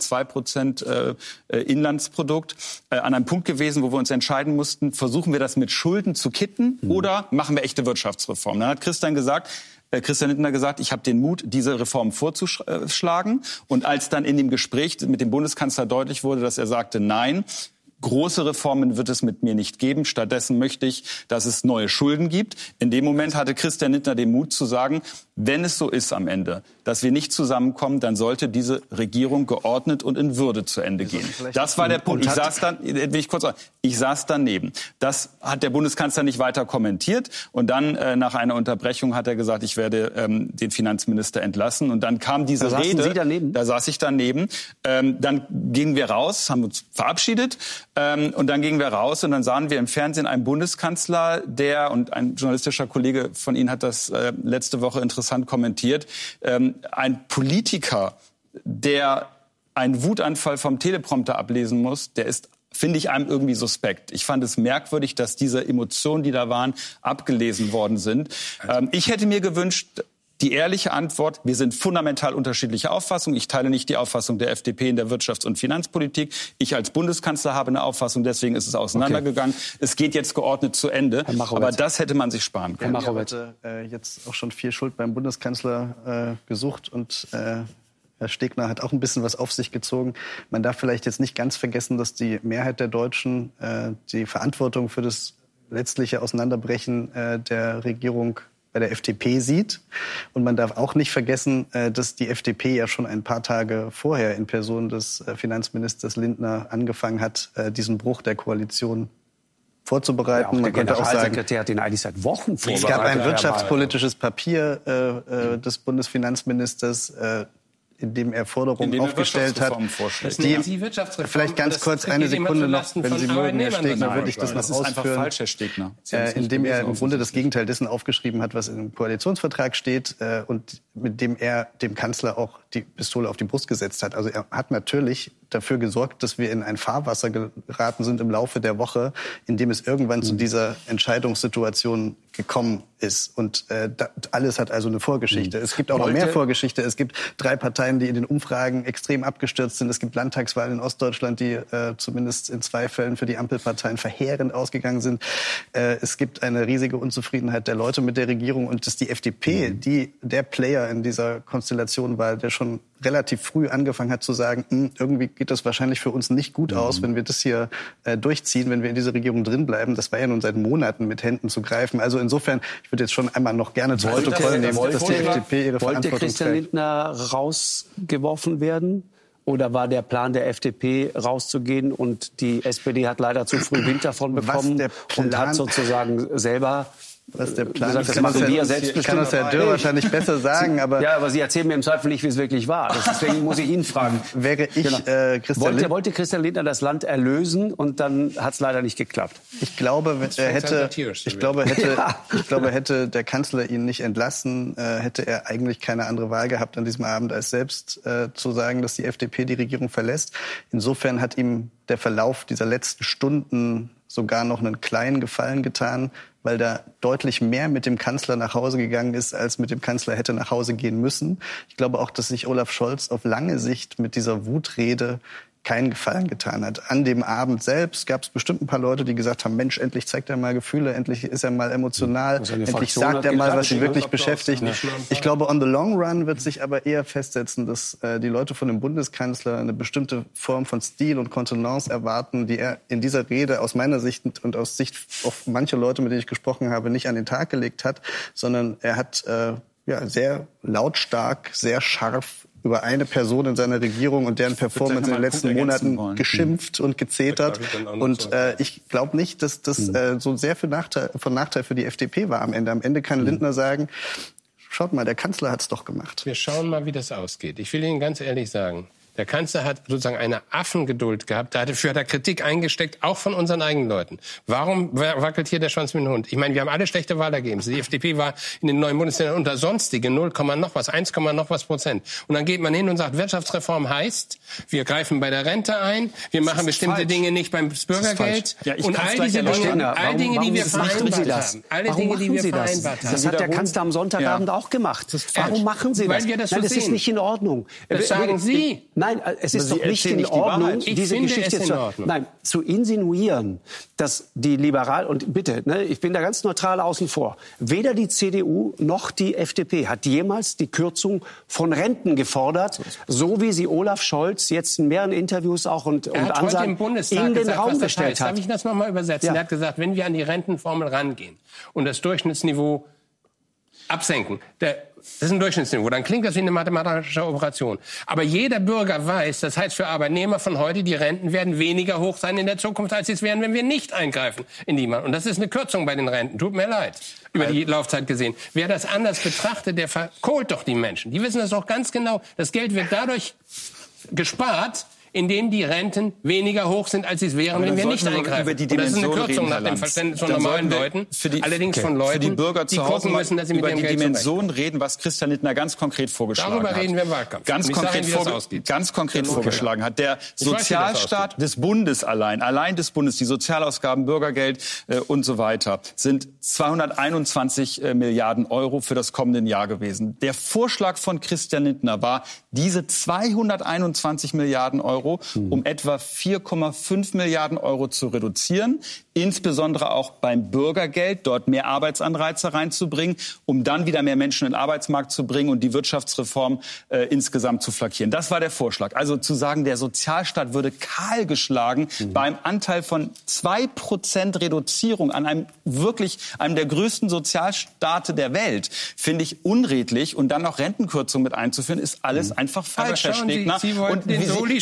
0,2% Inlandsprodukt, an einem Punkt gewesen, wo wir uns entscheiden mussten, versuchen wir das mit Schulden zu kitten oder machen wir echte Wirtschaftsreformen. Dann hat Christian Lindner gesagt, ich habe den Mut, diese Reform vorzuschlagen. Und als dann in dem Gespräch mit dem Bundeskanzler deutlich wurde, dass er sagte, nein, große Reformen wird es mit mir nicht geben. Stattdessen möchte ich, dass es neue Schulden gibt. In dem Moment hatte Christian Lindner den Mut zu sagen, wenn es so ist am Ende, dass wir nicht zusammenkommen, dann sollte diese Regierung geordnet und in Würde zu Ende gehen. Das war der Punkt. Ich saß daneben. Das hat der Bundeskanzler nicht weiter kommentiert. Und dann nach einer Unterbrechung hat er gesagt, ich werde den Finanzminister entlassen. Und dann kam diese Rede. Sie daneben? Da saß ich daneben. Dann gingen wir raus, haben uns verabschiedet. Und dann gingen wir raus und dann sahen wir im Fernsehen einen Bundeskanzler, und ein journalistischer Kollege von Ihnen hat das letzte Woche interessant kommentiert, ein Politiker, der einen Wutanfall vom Teleprompter ablesen muss, der ist, finde ich, einem irgendwie suspekt. Ich fand es merkwürdig, dass diese Emotionen, die da waren, abgelesen worden sind. Ich hätte mir gewünscht, die ehrliche Antwort, wir sind fundamental unterschiedlicher Auffassung. Ich teile nicht die Auffassung der FDP in der Wirtschafts- und Finanzpolitik. Ich als Bundeskanzler habe eine Auffassung, deswegen ist es auseinandergegangen. Okay. Es geht jetzt geordnet zu Ende. Aber das hätte man sich sparen können. Herr Machowitz hat jetzt auch schon viel Schuld beim Bundeskanzler gesucht und Herr Stegner hat auch ein bisschen was auf sich gezogen. Man darf vielleicht jetzt nicht ganz vergessen, dass die Mehrheit der Deutschen die Verantwortung für das letztliche Auseinanderbrechen der Regierung bei der FDP sieht. Und man darf auch nicht vergessen, dass die FDP ja schon ein paar Tage vorher in Person des Finanzministers Lindner angefangen hat, diesen Bruch der Koalition vorzubereiten. Ja, man könnte auch sagen, der hat den eigentlich seit Wochen vorbereitet. Es gab ein wirtschaftspolitisches Papier des Bundesfinanzministers, in dem er Forderungen aufgestellt hat. Vielleicht ganz kurz eine Sekunde noch, wenn Sie mögen, Herr Stegner, würde ich das noch ausführen. Das ist einfach falsch, Herr Stegner. In dem er im Grunde das Gegenteil dessen aufgeschrieben hat, was im Koalitionsvertrag steht und mit dem er dem Kanzler auch die Pistole auf die Brust gesetzt hat. Also er hat natürlich dafür gesorgt, dass wir in ein Fahrwasser geraten sind im Laufe der Woche, in dem es irgendwann zu dieser Entscheidungssituation gekommen ist. Und alles hat also eine Vorgeschichte. Es gibt auch noch mehr Vorgeschichte. Es gibt 3 Parteien, die in den Umfragen extrem abgestürzt sind. Es gibt Landtagswahlen in Ostdeutschland, die zumindest in 2 Fällen für die Ampelparteien verheerend ausgegangen sind. Es gibt eine riesige Unzufriedenheit der Leute mit der Regierung. Und dass die FDP, die der Player in dieser Konstellation war, der schon relativ früh angefangen hat zu sagen, irgendwie geht das wahrscheinlich für uns nicht gut aus, wenn wir das hier durchziehen, wenn wir in dieser Regierung drin bleiben. Das war ja nun seit Monaten mit Händen zu greifen. Also insofern, ich würde jetzt schon einmal noch gerne zu Protokoll nehmen, dass die FDP ihre Verantwortung trägt. Wollte Christian Lindner rausgeworfen werden? Oder war der Plan der FDP rauszugehen und die SPD hat leider zu früh Wind davon bekommen und hat sozusagen selber... Was der Plan ist, kann das Herr Dürr wahrscheinlich besser sagen. Aber Sie erzählen mir im Zweifel nicht, wie es wirklich war. Deswegen muss ich ihn fragen. Wollte Christian Lindner das Land erlösen und dann hat es leider nicht geklappt? Ich glaube, hätte der Kanzler ihn nicht entlassen, hätte er eigentlich keine andere Wahl gehabt an diesem Abend, als selbst zu sagen, dass die FDP die Regierung verlässt. Insofern hat ihm der Verlauf dieser letzten Stunden sogar noch einen kleinen Gefallen getan, weil da deutlich mehr mit dem Kanzler nach Hause gegangen ist, als mit dem Kanzler hätte nach Hause gehen müssen. Ich glaube auch, dass sich Olaf Scholz auf lange Sicht mit dieser Wutrede keinen Gefallen getan hat. An dem Abend selbst gab es bestimmt ein paar Leute, die gesagt haben, Mensch, endlich zeigt er mal Gefühle, endlich ist er mal emotional, endlich sagt er mal, was ihn wirklich beschäftigt. Ich glaube, on the long run wird sich aber eher festsetzen, dass die Leute von dem Bundeskanzler eine bestimmte Form von Stil und Kontenance erwarten, die er in dieser Rede aus meiner Sicht und aus Sicht auf manche Leute, mit denen ich gesprochen habe, nicht an den Tag gelegt hat, sondern er hat sehr lautstark, sehr scharf über eine Person in seiner Regierung und deren Performance in den letzten Monaten geschimpft und gezetert. Und ich glaube nicht, dass das so sehr von Nachteil für die FDP war am Ende. Am Ende kann Lindner sagen, schaut mal, der Kanzler hat's doch gemacht. Wir schauen mal, wie das ausgeht. Ich will Ihnen ganz ehrlich sagen, der Kanzler hat sozusagen eine Affengeduld gehabt. Dafür hat er Kritik eingesteckt, auch von unseren eigenen Leuten. Warum wackelt hier der Schwanz mit dem Hund? Ich meine, wir haben alle schlechte Wahlergebnisse. Die FDP war in den neuen Bundesländern unter sonstige 1, noch was Prozent. Und dann geht man hin und sagt, Wirtschaftsreform heißt, wir greifen bei der Rente ein, wir machen bestimmte Dinge nicht beim Bürgergeld. Und all diese Dinge, die wir vereinbart haben. Alle Dinge, die wir vereinbart haben. Das hat der Kanzler am Sonntagabend auch gemacht. Warum machen Sie das? Weil wir das so sehen. Das ist nicht in Ordnung. Das sagen Sie. Nein, es ist doch nicht in Ordnung, diese Geschichte zu insinuieren, dass die Liberalen, und bitte, ich bin da ganz neutral außen vor, weder die CDU noch die FDP hat jemals die Kürzung von Renten gefordert, so wie sie Olaf Scholz jetzt in mehreren Interviews auch und Ansagen in den Raum gestellt hat. Darf ich das nochmal übersetzen? Ja. Er hat gesagt, wenn wir an die Rentenformel rangehen und das Durchschnittsniveau absenken, das ist ein Durchschnittsniveau, dann klingt das wie eine mathematische Operation. Aber jeder Bürger weiß, das heißt für Arbeitnehmer von heute, die Renten werden weniger hoch sein in der Zukunft, als sie es wären, wenn wir nicht eingreifen in die Mann. Und das ist eine Kürzung bei den Renten. Tut mir leid, über die Laufzeit gesehen. Wer das anders betrachtet, der verkohlt doch die Menschen. Die wissen das auch ganz genau. Das Geld wird dadurch gespart, indem die Renten weniger hoch sind, als sie es wären, wenn wir nicht eingreifen. Und das ist eine Kürzung nach dem Verständnis von normalen Leuten, allerdings von Leuten, die Bürger zu Hause gucken müssen, dass sie mit über die Dimension reden, was Christian Lindner ganz konkret vorgeschlagen hat. Darüber reden wir im Wahlkampf. Ganz konkret vorgeschlagen hat. Der Sozialstaat des Bundes allein des Bundes, die Sozialausgaben, Bürgergeld und so weiter, sind 221 Milliarden Euro für das kommende Jahr gewesen. Der Vorschlag von Christian Lindner war, diese 221 Milliarden Euro um etwa 4,5 Milliarden Euro zu reduzieren, insbesondere auch beim Bürgergeld, dort mehr Arbeitsanreize reinzubringen, um dann wieder mehr Menschen in den Arbeitsmarkt zu bringen und die Wirtschaftsreform insgesamt zu flankieren. Das war der Vorschlag. Also zu sagen, der Sozialstaat würde kahlgeschlagen beim Anteil von 2% Reduzierung an einem der größten Sozialstaate der Welt, finde ich unredlich. Und dann noch Rentenkürzungen mit einzuführen, ist alles einfach falsch, Herr Stegner. Sie wollten den Soli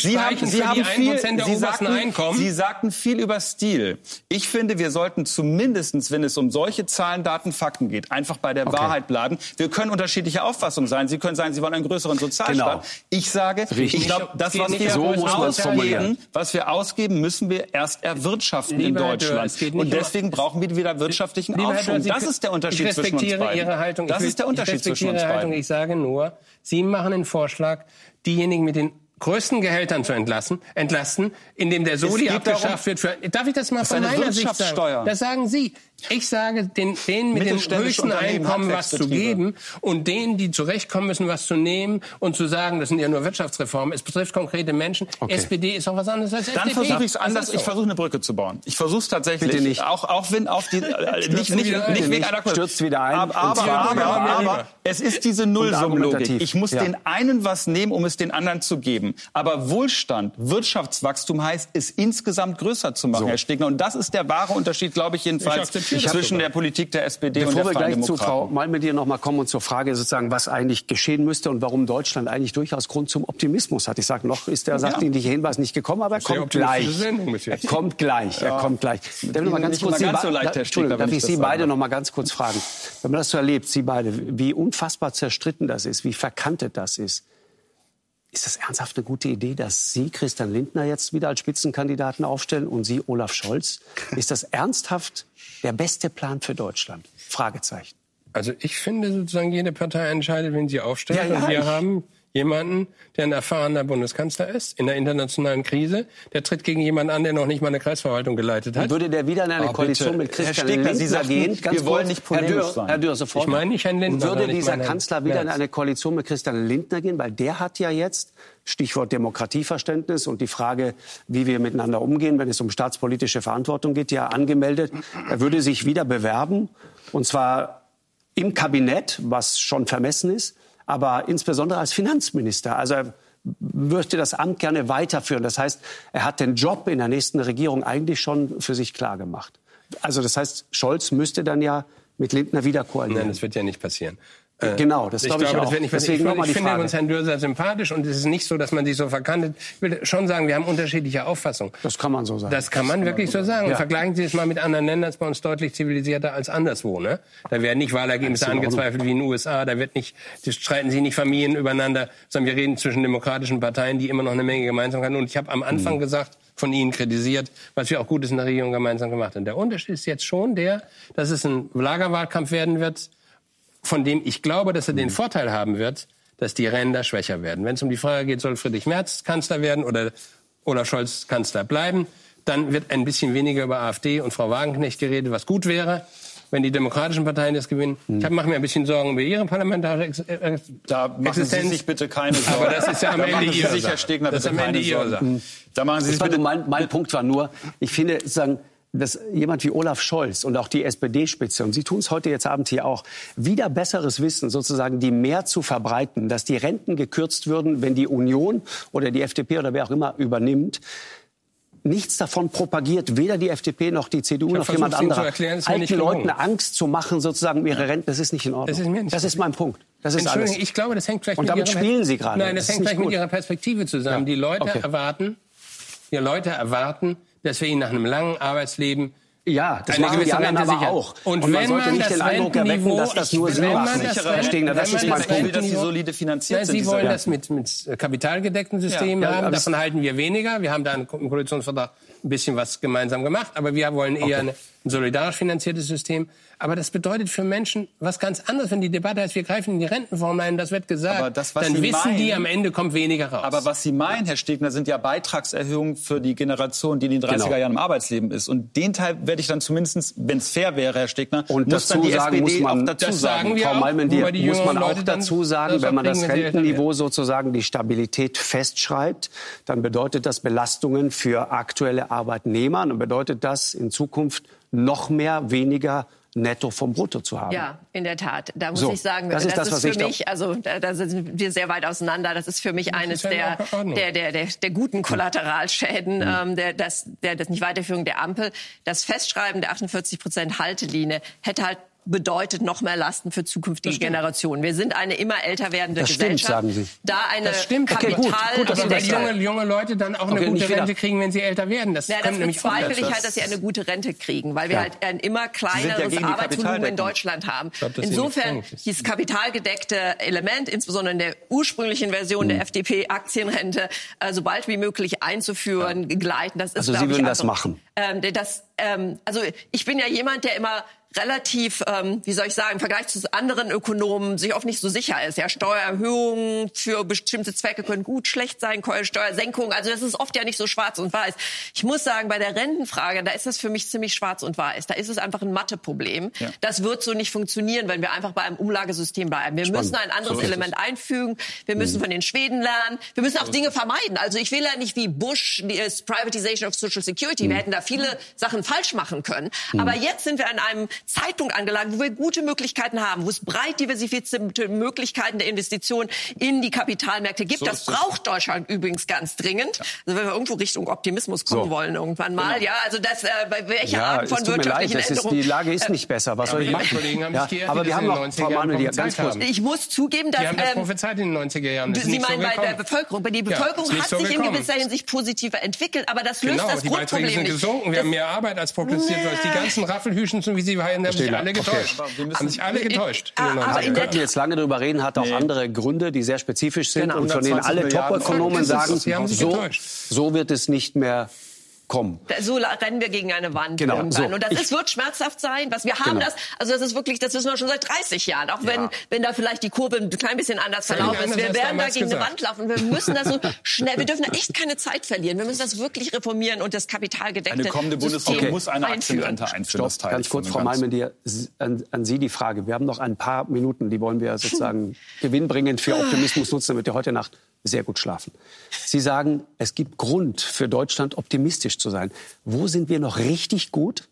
Sie sagten viel über Stil. Ich finde, wir sollten zumindest, wenn es um solche Zahlen, Daten, Fakten geht, einfach bei der Wahrheit bleiben. Wir können unterschiedlicher Auffassung sein. Sie können sagen, Sie wollen einen größeren Sozialstaat. Genau. Ich sage, ich glaube, das, was wir ausgeben, müssen wir erst erwirtschaften in Deutschland. Und deswegen brauchen wir wieder wirtschaftlichen Aufschwung. Das ist der Unterschied zwischen uns beiden. Ihre Haltung. Das ist der Unterschied zwischen uns beiden. Ich sage nur, Sie machen einen Vorschlag, diejenigen mit den größten Gehältern zu entlasten, indem der Soli abgeschafft wird. Darf ich das mal von meiner Sicht sagen? Das sagen Sie. Ich sage, denen mit dem höchsten Einkommen was zu geben und denen, die zurechtkommen müssen, was zu nehmen und zu sagen, das sind ja nur Wirtschaftsreformen. Es betrifft konkrete Menschen. Okay. SPD ist auch was anderes als FDP. Dann versuche ich es anders. Ich versuche eine Brücke zu bauen. Ich versuche es tatsächlich. Bitte nicht. Auch wenn auf die nicht wegen einer stürzt wieder ein. Aber es ist diese Nullsummenlogik. Ich muss den einen was nehmen, um es den anderen zu geben. Aber Wohlstand, Wirtschaftswachstum heißt, es insgesamt größer zu machen, Herr Stegner. Und das ist der wahre Unterschied, glaube ich jedenfalls, zwischen der Politik der SPD und der Bevor wir Freien gleich zu Frau Demokraten. Malmedier noch mal kommen und zur Frage sozusagen, was eigentlich geschehen müsste und warum Deutschland eigentlich durchaus Grund zum Optimismus hat. Ich sage, noch ist der sachdienliche Hinweis nicht gekommen, aber er kommt gleich. Er kommt gleich. Darf ich noch mal ganz kurz darf ich Sie beide noch mal ganz kurz fragen? Wenn man das so erlebt, Sie beide, wie unfassbar zerstritten das ist, wie verkantet das ist. Ist das ernsthaft eine gute Idee, dass Sie Christian Lindner jetzt wieder als Spitzenkandidaten aufstellen und Sie Olaf Scholz? Ist das ernsthaft der beste Plan für Deutschland? Fragezeichen. Also ich finde sozusagen, jede Partei entscheidet, wen sie aufstellt. Und wir haben jemanden, der ein erfahrener Bundeskanzler ist, in der internationalen Krise. Der tritt gegen jemanden an, der noch nicht mal eine Kreisverwaltung geleitet hat. Und würde der wieder in eine Koalition mit Christian Lindner gehen? Wir wollen nicht polemisch sein. Herr Dürr, sofort. Ich meine nicht Herrn Lindner. Und würde dieser Kanzler wieder in eine Koalition mit Christian Lindner gehen? Weil der hat ja jetzt, Stichwort Demokratieverständnis und die Frage, wie wir miteinander umgehen, wenn es um staatspolitische Verantwortung geht, ja angemeldet. Er würde sich wieder bewerben, und zwar im Kabinett, was schon vermessen ist, aber insbesondere als Finanzminister. Also er möchte das Amt gerne weiterführen. Das heißt, er hat den Job in der nächsten Regierung eigentlich schon für sich klar gemacht. Also das heißt, Scholz müsste dann ja mit Lindner wieder koalieren. Nein, das wird ja nicht passieren. Genau, das glaube ich auch. Das wird nicht passieren. Ich finde uns Herrn Dürr sehr sympathisch und es ist nicht so, dass man sich so verkantet. Ich will schon sagen, wir haben unterschiedliche Auffassungen. Das kann man so sagen. Das kann man wirklich so sagen. Und vergleichen Sie es mal mit anderen Ländern, das ist bei uns deutlich zivilisierter als anderswo. Ne? Da werden nicht Wahlergebnisse angezweifelt wie in den USA. Da streiten sich nicht Familien übereinander, sondern wir reden zwischen demokratischen Parteien, die immer noch eine Menge Gemeinsamkeit haben. Und ich habe am Anfang gesagt, von Ihnen kritisiert, was wir auch Gutes in der Regierung gemeinsam gemacht haben. Der Unterschied ist jetzt schon dass es ein Lagerwahlkampf werden wird, von dem ich glaube, dass er den Vorteil haben wird, dass die Ränder schwächer werden. Wenn es um die Frage geht, soll Friedrich Merz Kanzler werden oder Olaf Scholz Kanzler bleiben, dann wird ein bisschen weniger über AfD und Frau Wagenknecht geredet, was gut wäre, wenn die demokratischen Parteien das gewinnen. Ich mache mir ein bisschen Sorgen über Ihre parlamentarische Da machen Sie sich bitte keine Sorgen. Aber das ist ja am Ende Ihre Sache. Das ist am Ende Ihre Sache. Da machen Sie sich bitte... Mein Punkt war nur, ich finde, sozusagen, dass jemand wie Olaf Scholz und auch die SPD-Spitze, und Sie tun es heute jetzt Abend hier auch, wieder besseres Wissen, sozusagen die mehr zu verbreiten, dass die Renten gekürzt würden, wenn die Union oder die FDP oder wer auch immer übernimmt. Nichts davon propagiert, weder die FDP noch die CDU noch jemand anderer. Alten Leuten Angst zu machen, sozusagen ihre Renten, das ist nicht in Ordnung. Das ist mein Punkt. Das ist alles. Ich glaube, das hängt vielleicht und damit spielen Sie gerade. Nein, das hängt vielleicht mit Ihrer Perspektive zusammen. Die Leute erwarten, dass wir ihnen nach einem langen Arbeitsleben das machen die anderen aber auch. Und wenn man sollte man nicht den Eindruck erwecken, dass das nur Sie machen. Das ist mein Punkt. Dass die solide finanziert sind. Sie wollen das mit kapitalgedeckten Systemen haben. Davon halten wir weniger. Wir haben da im Koalitionsvertrag ein bisschen was gemeinsam gemacht. Aber wir wollen eher ein solidarisch finanziertes System. Aber das bedeutet für Menschen was ganz anderes. Wenn die Debatte heißt, wir greifen in die Rentenform ein, das wird gesagt, dann wissen die, am Ende kommt weniger raus. Aber was Sie meinen, Herr Stegner, sind ja Beitragserhöhungen für die Generation, die in den 30er Jahren im Arbeitsleben ist. Und den Teil werde ich dann zumindest, wenn es fair wäre, Herr Stegner, und muss dann die SPD muss man, auch dazu sagen. Frau Malmedier, muss man auch dazu sagen, wenn man das Rentenniveau sozusagen die Stabilität festschreibt, dann bedeutet das Belastungen für aktuelle Arbeitnehmer. Dann bedeutet das in Zukunft noch weniger Netto vom Brutto zu haben. Ja, in der Tat. Da muss ich sagen, das ist für mich, also da sind wir sehr weit auseinander. Das ist für mich eines der guten Kollateralschäden der nicht Weiterführung der Ampel. Das Festschreiben der 48% Haltelinie hätte halt bedeutet noch mehr Lasten für zukünftige Generationen. Wir sind eine immer älter werdende Gesellschaft. Sagen Sie. Da eine aber junge Leute dann auch eine gute Rente kriegen, wenn sie älter werden. Das bezweifle ich halt, dass sie eine gute Rente kriegen, weil wir halt ein immer kleineres Arbeitsvolumen in Deutschland haben. Insofern dieses kapitalgedeckte Element, insbesondere in der ursprünglichen Version der FDP-Aktienrente, so bald wie möglich einzuführen, gleiten. Das ist, also Sie würden das machen? Also ich bin ja jemand, der immer relativ, wie soll ich sagen, im Vergleich zu anderen Ökonomen sich oft nicht so sicher ist. Ja, Steuererhöhungen für bestimmte Zwecke können gut, schlecht sein, Steuersenkungen. Also das ist oft ja nicht so schwarz und weiß. Ich muss sagen, bei der Rentenfrage, da ist das für mich ziemlich schwarz und weiß. Da ist es einfach ein Matheproblem. Ja. Das wird so nicht funktionieren, wenn wir einfach bei einem Umlagesystem bleiben. Wir müssen ein anderes Element einfügen. Wir müssen von den Schweden lernen. Wir müssen auch Dinge vermeiden. Also ich will ja nicht wie Bush, die Privatization of Social Security. Wir hätten da viele Sachen falsch machen können. Aber jetzt sind wir an einem Zeitpunkt angelangt, wo wir gute Möglichkeiten haben, wo es breit diversifizierte Möglichkeiten der Investition in die Kapitalmärkte gibt. Das braucht Deutschland übrigens ganz dringend. Also wenn wir irgendwo Richtung Optimismus kommen wollen irgendwann mal. Ja, also das, bei welcher Art von wirtschaftlichen Änderungen... Die Lage ist nicht besser. Was soll ich machen? Aber wir haben noch, Frau Manuel, ganz kurz. Ich muss zugeben, dass... Die haben das prophezeit in den 90er Jahren. Sie meinen bei der Bevölkerung. Die Bevölkerung hat sich in gewisser Hinsicht positiver entwickelt, aber das löst das Grundproblem nicht. Die Beiträge sind gesunken. Wir haben mehr Arbeit als prognostiziert. Die ganzen Raffelhüchen, wie sie haben sich alle getäuscht. Haben sich alle getäuscht. Wir könnten jetzt lange darüber reden, hat auch andere Gründe, die sehr spezifisch sind und von denen alle Top-Ökonomen sagen, so wird es nicht mehr kommen. So rennen wir gegen eine Wand irgendwann. So, und das wird schmerzhaft sein. Wir haben das ist wirklich, das wissen wir schon seit 30 Jahren. Auch wenn da vielleicht die Kurve ein klein bisschen anders verlaufen ist. Wir werden da gegen eine Wand laufen. Wir müssen das so schnell, wir dürfen da echt keine Zeit verlieren. Wir müssen das wirklich reformieren und das kapitalgedeckte Eine kommende Bundesregierung muss eine Aktienrente einführen. Ganz kurz, Frau Malmen, an Sie die Frage. Wir haben noch ein paar Minuten, die wollen wir sozusagen gewinnbringend für Optimismus nutzen, damit wir heute Nacht sehr gut schlafen. Sie sagen, es gibt Grund für Deutschland optimistisch zu sein. Wo sind wir noch richtig gut?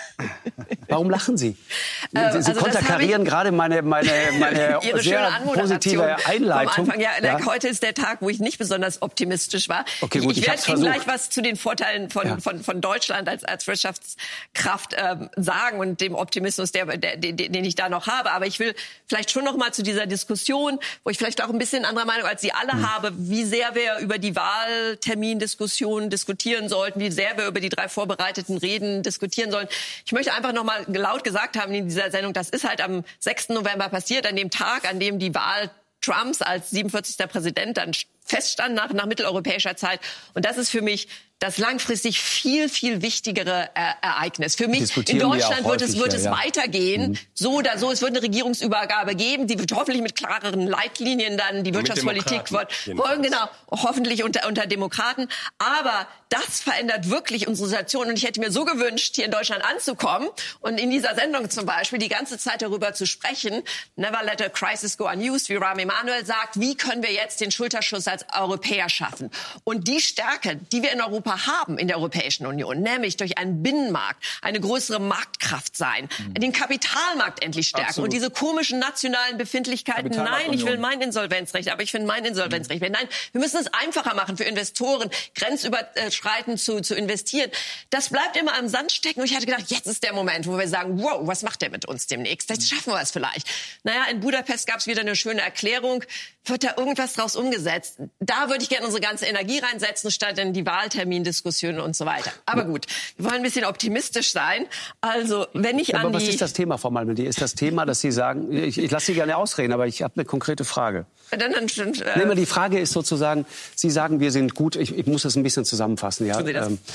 Warum lachen Sie? Sie konterkarieren gerade meine Ihre sehr positive Einleitung. Heute ist der Tag, wo ich nicht besonders optimistisch war. Okay, gut, ich werde Ihnen gleich was zu den Vorteilen von Deutschland als Wirtschaftskraft sagen und dem Optimismus, den ich da noch habe. Aber ich will vielleicht schon noch mal zu dieser Diskussion, wo ich vielleicht auch ein bisschen anderer Meinung als Sie alle habe, wie sehr wir über die Wahltermindiskussion diskutieren sollten, wie sehr wir über die 3 vorbereiteten Reden diskutieren sollen. Ich möchte einfach noch mal laut gesagt haben in dieser Sendung, das ist halt am 6. November passiert, an dem Tag, an dem die Wahl Trumps als 47. Präsident dann feststand nach mitteleuropäischer Zeit. Und das ist für mich das langfristig viel, viel wichtigere Ereignis. Für mich in Deutschland wird es weitergehen. So oder so. Es wird eine Regierungsübergabe geben. Die wird hoffentlich mit klareren Leitlinien dann die Wirtschaftspolitik folgen. Genau. Hoffentlich unter Demokraten. Aber das verändert wirklich unsere Situation. Und ich hätte mir so gewünscht, hier in Deutschland anzukommen und in dieser Sendung zum Beispiel die ganze Zeit darüber zu sprechen. Never let a crisis go unused, wie Rahm Emanuel sagt. Wie können wir jetzt den Schulterschluss als Europäer schaffen? Und die Stärke, die wir in Europa haben, in der Europäischen Union, nämlich durch einen Binnenmarkt, eine größere Marktkraft sein, den Kapitalmarkt endlich stärken. Absolut. Und diese komischen nationalen Befindlichkeiten, nein, ich will mein Insolvenzrecht, aber ich finde mein Insolvenzrecht. Nein, wir müssen es einfacher machen für Investoren, grenzüberschreitend zu investieren. Das bleibt immer am Sand stecken. Und ich hatte gedacht, jetzt ist der Moment, wo wir sagen, wow, was macht der mit uns demnächst? Jetzt schaffen wir es vielleicht. Naja, in Budapest gab es wieder eine schöne Erklärung. Wird da irgendwas draus umgesetzt? Da würde ich gerne unsere ganze Energie reinsetzen, statt in die Wahltermindiskussionen und so weiter. Aber gut, wir wollen ein bisschen optimistisch sein. Also, wenn ich aber was ist das Thema, Frau Malmen? Ist das Thema, dass Sie sagen, ich lasse Sie gerne ausreden, aber ich habe eine konkrete Frage. Die Frage ist sozusagen, Sie sagen, wir sind gut, ich muss das ein bisschen zusammenfassen. Ja?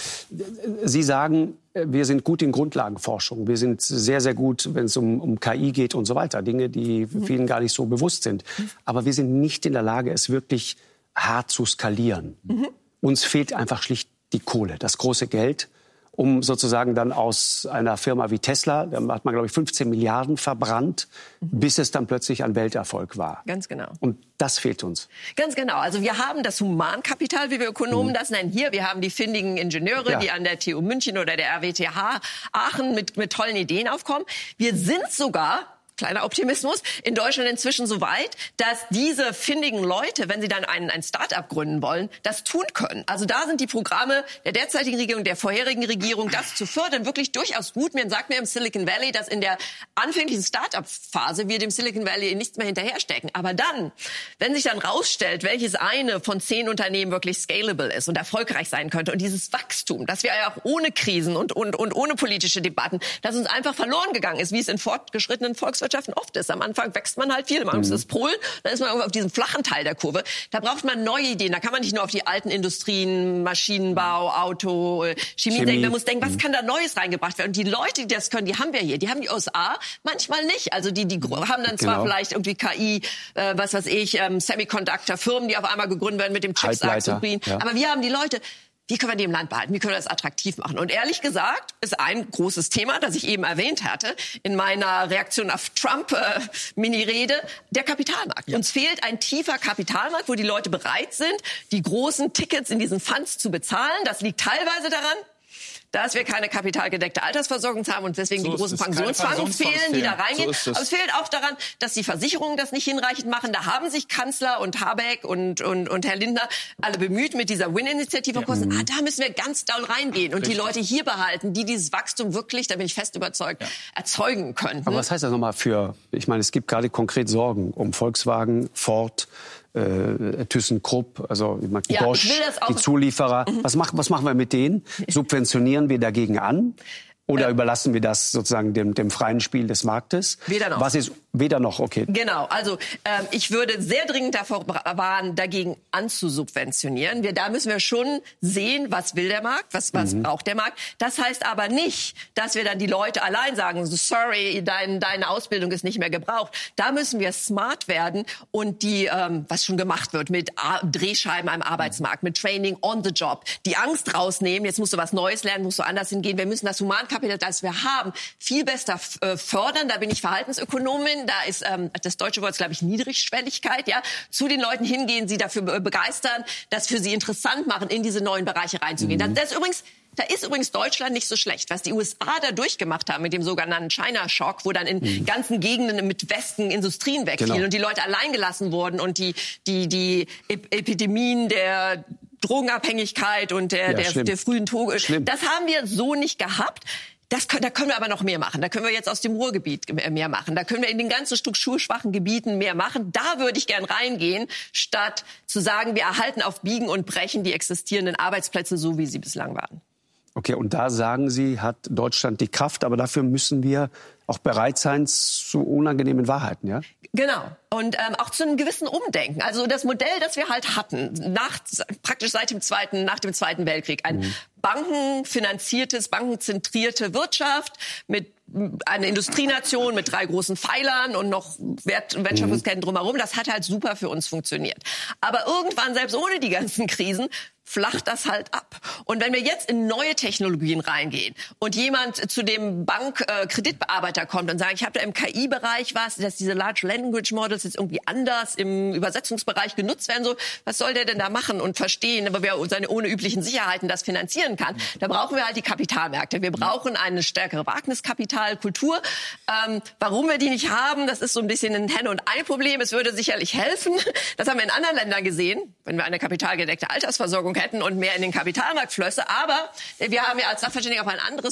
Sie sagen, wir sind gut in Grundlagenforschung. Wir sind sehr, sehr gut, wenn es um KI geht und so weiter. Dinge, die vielen gar nicht so bewusst sind. Aber wir sind nicht in der Lage, es wirklich hart zu skalieren. Uns fehlt einfach schlicht die Kohle, das große Geld, um sozusagen dann aus einer Firma wie Tesla, da hat man, glaube ich, 15 Milliarden verbrannt, bis es dann plötzlich ein Welterfolg war. Ganz genau. Und das fehlt uns. Ganz genau. Also wir haben das Humankapital, wie wir Ökonomen das nennen. Hier, wir haben die findigen Ingenieure, die an der TU München oder der RWTH Aachen mit tollen Ideen aufkommen. Wir sind sogar, kleiner Optimismus, in Deutschland inzwischen so weit, dass diese findigen Leute, wenn sie dann ein Start-up gründen wollen, das tun können. Also da sind die Programme der derzeitigen Regierung, der vorherigen Regierung, das zu fördern, wirklich durchaus gut. Man sagt mir im Silicon Valley, dass in der anfänglichen Start-up-Phase wir dem Silicon Valley nichts mehr hinterherstecken. Aber dann, wenn sich dann rausstellt, welches eine von 10 Unternehmen wirklich scalable ist und erfolgreich sein könnte und dieses Wachstum, dass wir ja auch ohne Krisen und ohne politische Debatten, dass uns einfach verloren gegangen ist, wie es in fortgeschrittenen Volkswirtschaften oft ist. Am Anfang wächst man halt viel. Man ist das Polen, dann ist man irgendwo auf diesem flachen Teil der Kurve. Da braucht man neue Ideen. Da kann man nicht nur auf die alten Industrien, Maschinenbau, Auto, Chemie denken. Man muss denken, was kann da Neues reingebracht werden? Und die Leute, die das können, die haben wir hier. Die haben die USA manchmal nicht. Also die haben dann zwar vielleicht irgendwie KI, Semiconductor-Firmen, die auf einmal gegründet werden mit dem Chips Act. Aber wir haben die Leute. Wie können wir die im Land behalten? Wie können wir das attraktiv machen? Und ehrlich gesagt ist ein großes Thema, das ich eben erwähnt hatte, in meiner Reaktion auf Trump-Mini-Rede, der Kapitalmarkt. Uns fehlt ein tiefer Kapitalmarkt, wo die Leute bereit sind, die großen Tickets in diesen Funds zu bezahlen. Das liegt teilweise daran, dass wir keine kapitalgedeckte Altersversorgung haben und deswegen die großen Pensionsfonds fehlen, die da reingehen. Aber es fehlt auch daran, dass die Versicherungen das nicht hinreichend machen. Da haben sich Kanzler und Habeck und Herr Lindner alle bemüht mit dieser Win-Initiative. Da müssen wir ganz doll reingehen und die Leute hier behalten, die dieses Wachstum wirklich, da bin ich fest überzeugt, erzeugen können. Aber was heißt das nochmal ich meine, es gibt gerade konkret Sorgen um Volkswagen, Ford, ThyssenKrupp, also Bosch, die Zulieferer. Was machen wir mit denen? Subventionieren wir dagegen an? Oder überlassen wir das sozusagen dem freien Spiel des Marktes? Weder noch. Was ist weder noch, okay. Genau, also ich würde sehr dringend davor warnen, dagegen anzusubventionieren. Da müssen wir schon sehen, was will der Markt, was braucht der Markt. Das heißt aber nicht, dass wir dann die Leute allein sagen, sorry, deine Ausbildung ist nicht mehr gebraucht. Da müssen wir smart werden und was schon gemacht wird, mit Drehscheiben am Arbeitsmarkt, mit Training on the job, die Angst rausnehmen, jetzt musst du was Neues lernen, musst du anders hingehen. Wir müssen das Humankapital, das wir haben, viel besser fördern. Da bin ich Verhaltensökonomin. Da ist das deutsche Wort, glaube ich, Niedrigschwelligkeit. Ja, zu den Leuten hingehen, sie dafür begeistern, das für sie interessant machen, in diese neuen Bereiche reinzugehen. Da ist übrigens Deutschland nicht so schlecht. Was die USA da durchgemacht haben mit dem sogenannten China-Schock, wo dann in ganzen Gegenden mit Westen Industrien wegfielen und die Leute allein gelassen wurden und die Epidemien der Drogenabhängigkeit und der frühen Tode. Das haben wir so nicht gehabt. Da können wir aber noch mehr machen. Da können wir jetzt aus dem Ruhrgebiet mehr machen. Da können wir in den ganzen strukturschwachen Gebieten mehr machen. Da würde ich gern reingehen, statt zu sagen, wir erhalten auf Biegen und Brechen die existierenden Arbeitsplätze so, wie sie bislang waren. Okay, und da sagen Sie, hat Deutschland die Kraft, aber dafür müssen wir auch bereit sein zu unangenehmen Wahrheiten, ja? Genau. Und auch zu einem gewissen Umdenken. Also das Modell, das wir halt hatten, praktisch nach dem Zweiten Weltkrieg, ein bankenfinanziertes, bankenzentrierte Wirtschaft mit einer Industrienation mit 3 großen Pfeilern und noch Wirtschaftsketten drumherum, das hat halt super für uns funktioniert. Aber irgendwann, selbst ohne die ganzen Krisen, flacht das halt ab. Und wenn wir jetzt in neue Technologien reingehen und jemand zu dem Bankkreditbearbeiter kommt und sagt, ich habe da im KI-Bereich dass diese Large Language Models jetzt irgendwie anders im Übersetzungsbereich genutzt werden, so, was soll der denn da machen und verstehen, aber wer ohne üblichen Sicherheiten das finanzieren kann? Da brauchen wir halt die Kapitalmärkte. Wir brauchen eine stärkere Wagniskapitalkultur. Warum wir die nicht haben, das ist so ein bisschen ein Henne- und Ei-Problem. Es würde sicherlich helfen. Das haben wir in anderen Ländern gesehen, wenn wir eine kapitalgedeckte Altersversorgung hätten und mehr in den Kapitalmarkt flösse. Aber wir haben ja als Sachverständige auch eine andere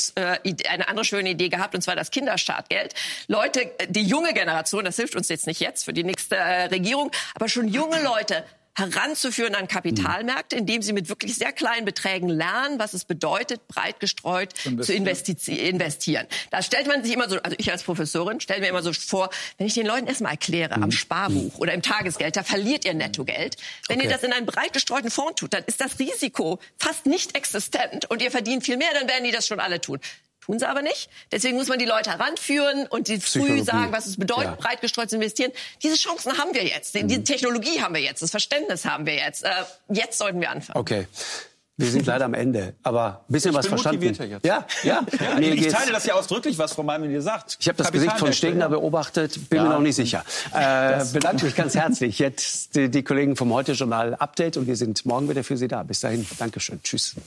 schöne Idee gehabt, und zwar das Kinderstartgeld. Leute, die junge Generation, das hilft uns jetzt nicht jetzt für die nächste Regierung, aber schon junge Leute heranzuführen an Kapitalmärkte, indem sie mit wirklich sehr kleinen Beträgen lernen, was es bedeutet, breit gestreut zu investieren. Da stellt man sich immer so, also ich als Professorin stelle mir immer so vor, wenn ich den Leuten erstmal erkläre, am Sparbuch oder im Tagesgeld, da verliert ihr Nettogeld. Wenn ihr das in einen breit gestreuten Fonds tut, dann ist das Risiko fast nicht existent und ihr verdient viel mehr, dann werden die das schon alle tun. Tun sie aber nicht. Deswegen muss man die Leute heranführen und die früh sagen, was es bedeutet, breit gestreut zu investieren. Diese Chancen haben wir jetzt. Diese Technologie haben wir jetzt. Das Verständnis haben wir jetzt. Jetzt sollten wir anfangen. Okay. Wir sind leider am Ende, aber ein bisschen was verstanden. Jetzt. Ja. Ich teile das ja ausdrücklich, was Frau Malmedy sagt. Ich habe das Gesicht von Stegner beobachtet, bin mir noch nicht sicher. Bedanke mich ganz herzlich. Jetzt die Kollegen vom Heute-Journal Update und wir sind morgen wieder für Sie da. Bis dahin, Dankeschön. Tschüss.